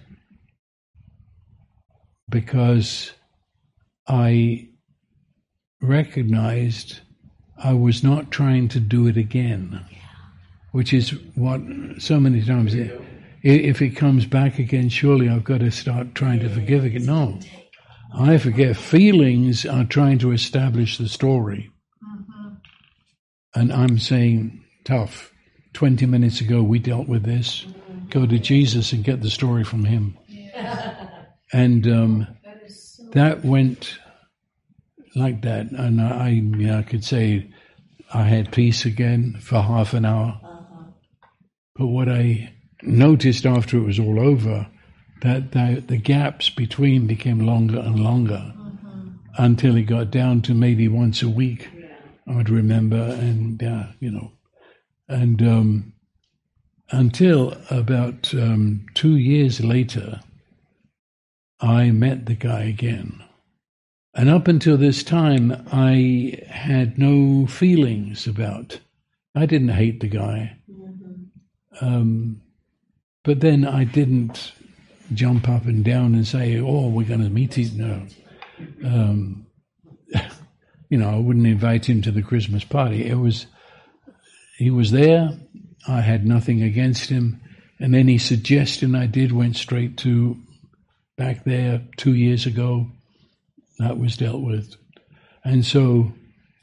because I recognized I was not trying to do it again, which is what so many times, if it comes back again, surely I've got to start trying to forgive again. No, I forget. Feelings are trying to establish the story. Mm-hmm. And I'm saying, tough. twenty minutes ago we dealt with this. Mm-hmm. Go to Jesus and get the story from him. Yeah. And um, that, so that went like that. And I, I, I could say I had peace again for half an hour. Uh-huh. But what I noticed after it was all over, that the, the gaps between became longer and longer, uh-huh, until it got down to maybe once a week. Yeah. I would remember, and uh, you know, and um, until about um, two years later, I met the guy again. And up until this time, I had no feelings about. I didn't hate the guy, mm-hmm, um, but then I didn't jump up and down and say, "Oh, we're going to meet each." No, um, you know, I wouldn't invite him to the Christmas party. It was he was there. I had nothing against him, and any suggestion I did went straight to back there two years ago. That was dealt with, and so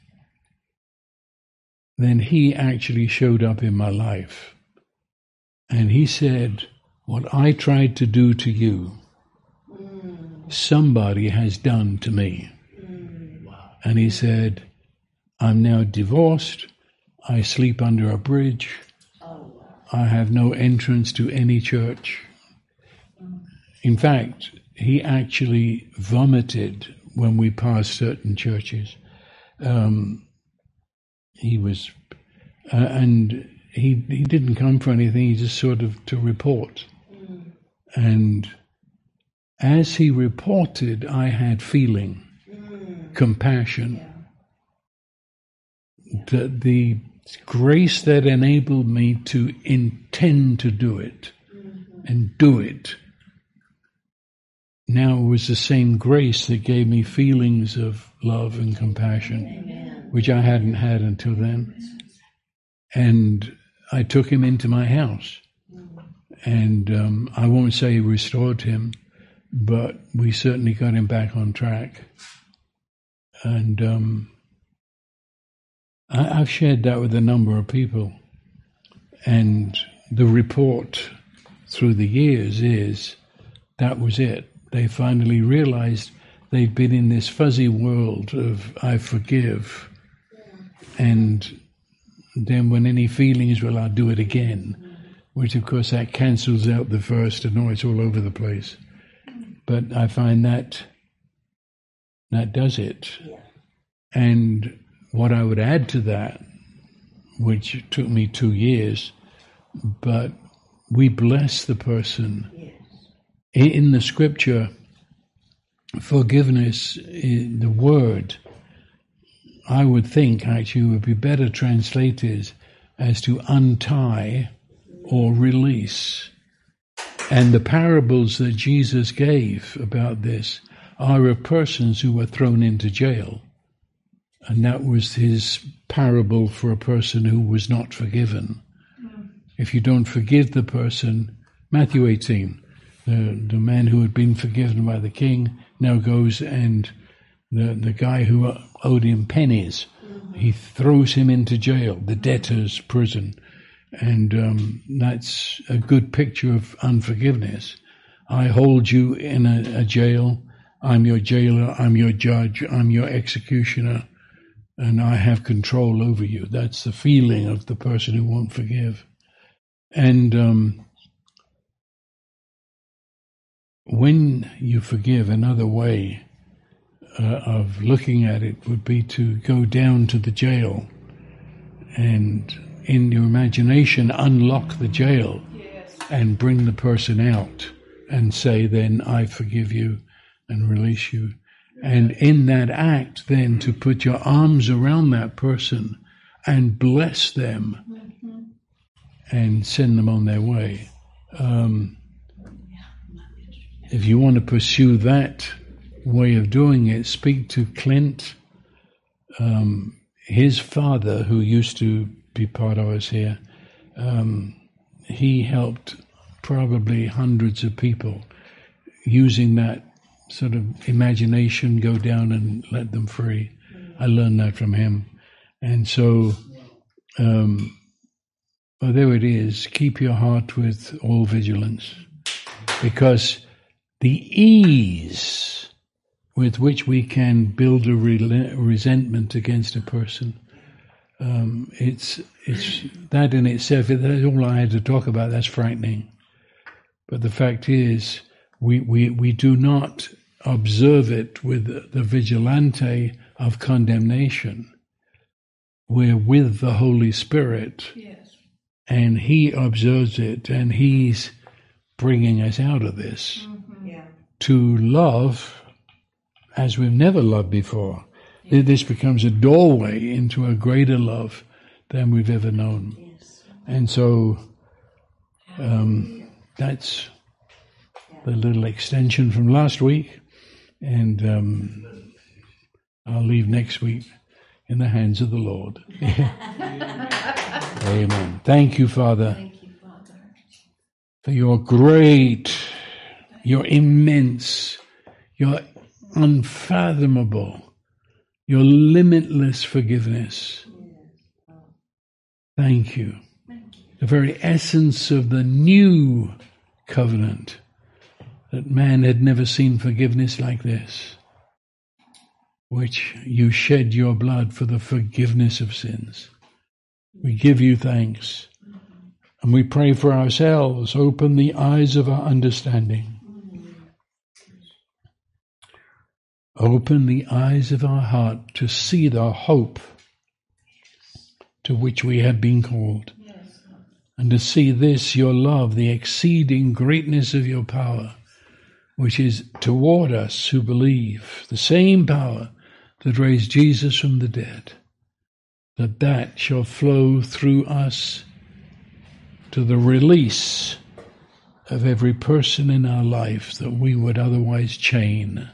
then he actually showed up in my life, and he said, "What I tried to do to you, mm, somebody has done to me." Mm. Wow. And he said, "I'm now divorced. I sleep under a bridge. Oh, wow. I have no entrance to any church." Mm. In fact, he actually vomited when we passed certain churches. Um, he was, uh, and he he didn't come for anything. He just sort of to report. And as he reported, I had feeling, mm, compassion. Yeah. The, the grace that enabled me to intend to do it, mm-hmm, and do it, now was the same grace that gave me feelings of love and compassion, amen, which I hadn't had until then. And I took him into my house. And um, I won't say restored him, but we certainly got him back on track. And um, I, I've shared that with a number of people. And the report through the years is that was it. They finally realized they'd been in this fuzzy world of I forgive. And then when any feelings, well, I'll do it again. Which, of course, that cancels out the first, and oh, it's all over the place. But I find that that does it. Yeah. And what I would add to that, which took me two years, but we bless the person. Yes. In the scripture, forgiveness, the word, I would think actually would be better translated as to untie or release. And the parables that Jesus gave about this are of persons who were thrown into jail. And that was his parable for a person who was not forgiven. Mm. If you don't forgive the person, Matthew eighteen, the, the man who had been forgiven by the king now goes and the, the guy who owed him pennies. Mm-hmm. He throws him into jail, the debtor's prison. And um, that's a good picture of unforgiveness. I hold you in a, a jail. I'm your jailer. I'm your judge. I'm your executioner. And I have control over you. That's the feeling of the person who won't forgive. And um, when you forgive, another way uh, of looking at it would be to go down to the jail and in your imagination unlock the jail. Yes. And bring the person out and say, then I forgive you and release you. And in that act then to put your arms around that person and bless them mm-hmm. and send them on their way. Um, if you want to pursue that way of doing it, speak to Clint. Um, his father, who used to be part of us here, um, he helped probably hundreds of people using that sort of imagination, go down and let them free. I learned that from him. And so, um, well, there it is. Keep your heart with all vigilance, because the ease with which we can build a re- resentment against a person, um, it's it's that in itself, that's all I had to talk about. That's frightening. But the fact is, we, we, we do not observe it with the vigilante of condemnation. We're with the Holy Spirit, yes. And He observes it, and He's bringing us out of this mm-hmm. yeah. to love as we've never loved before. Yeah. This becomes a doorway into a greater love than we've ever known. Yes. And so um, that's the little extension from last week, and um, I'll leave next week in the hands of the Lord. Amen. Thank you, Father, Thank you, Father, for your great, your immense, your unfathomable, your limitless forgiveness. Thank you. The very essence of the new covenant, that man had never seen forgiveness like this, which you shed your blood for the forgiveness of sins. We give you thanks, and we pray for ourselves. Open the eyes of our understanding. Open the eyes of our heart to see the hope to which we have been called, and to see this, your love, the exceeding greatness of your power, which is toward us who believe, the same power that raised Jesus from the dead, that that shall flow through us to the release of every person in our life that we would otherwise chain.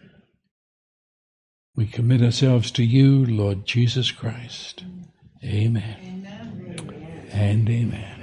We commit ourselves to you, Lord Jesus Christ. Amen. Amen. And amen.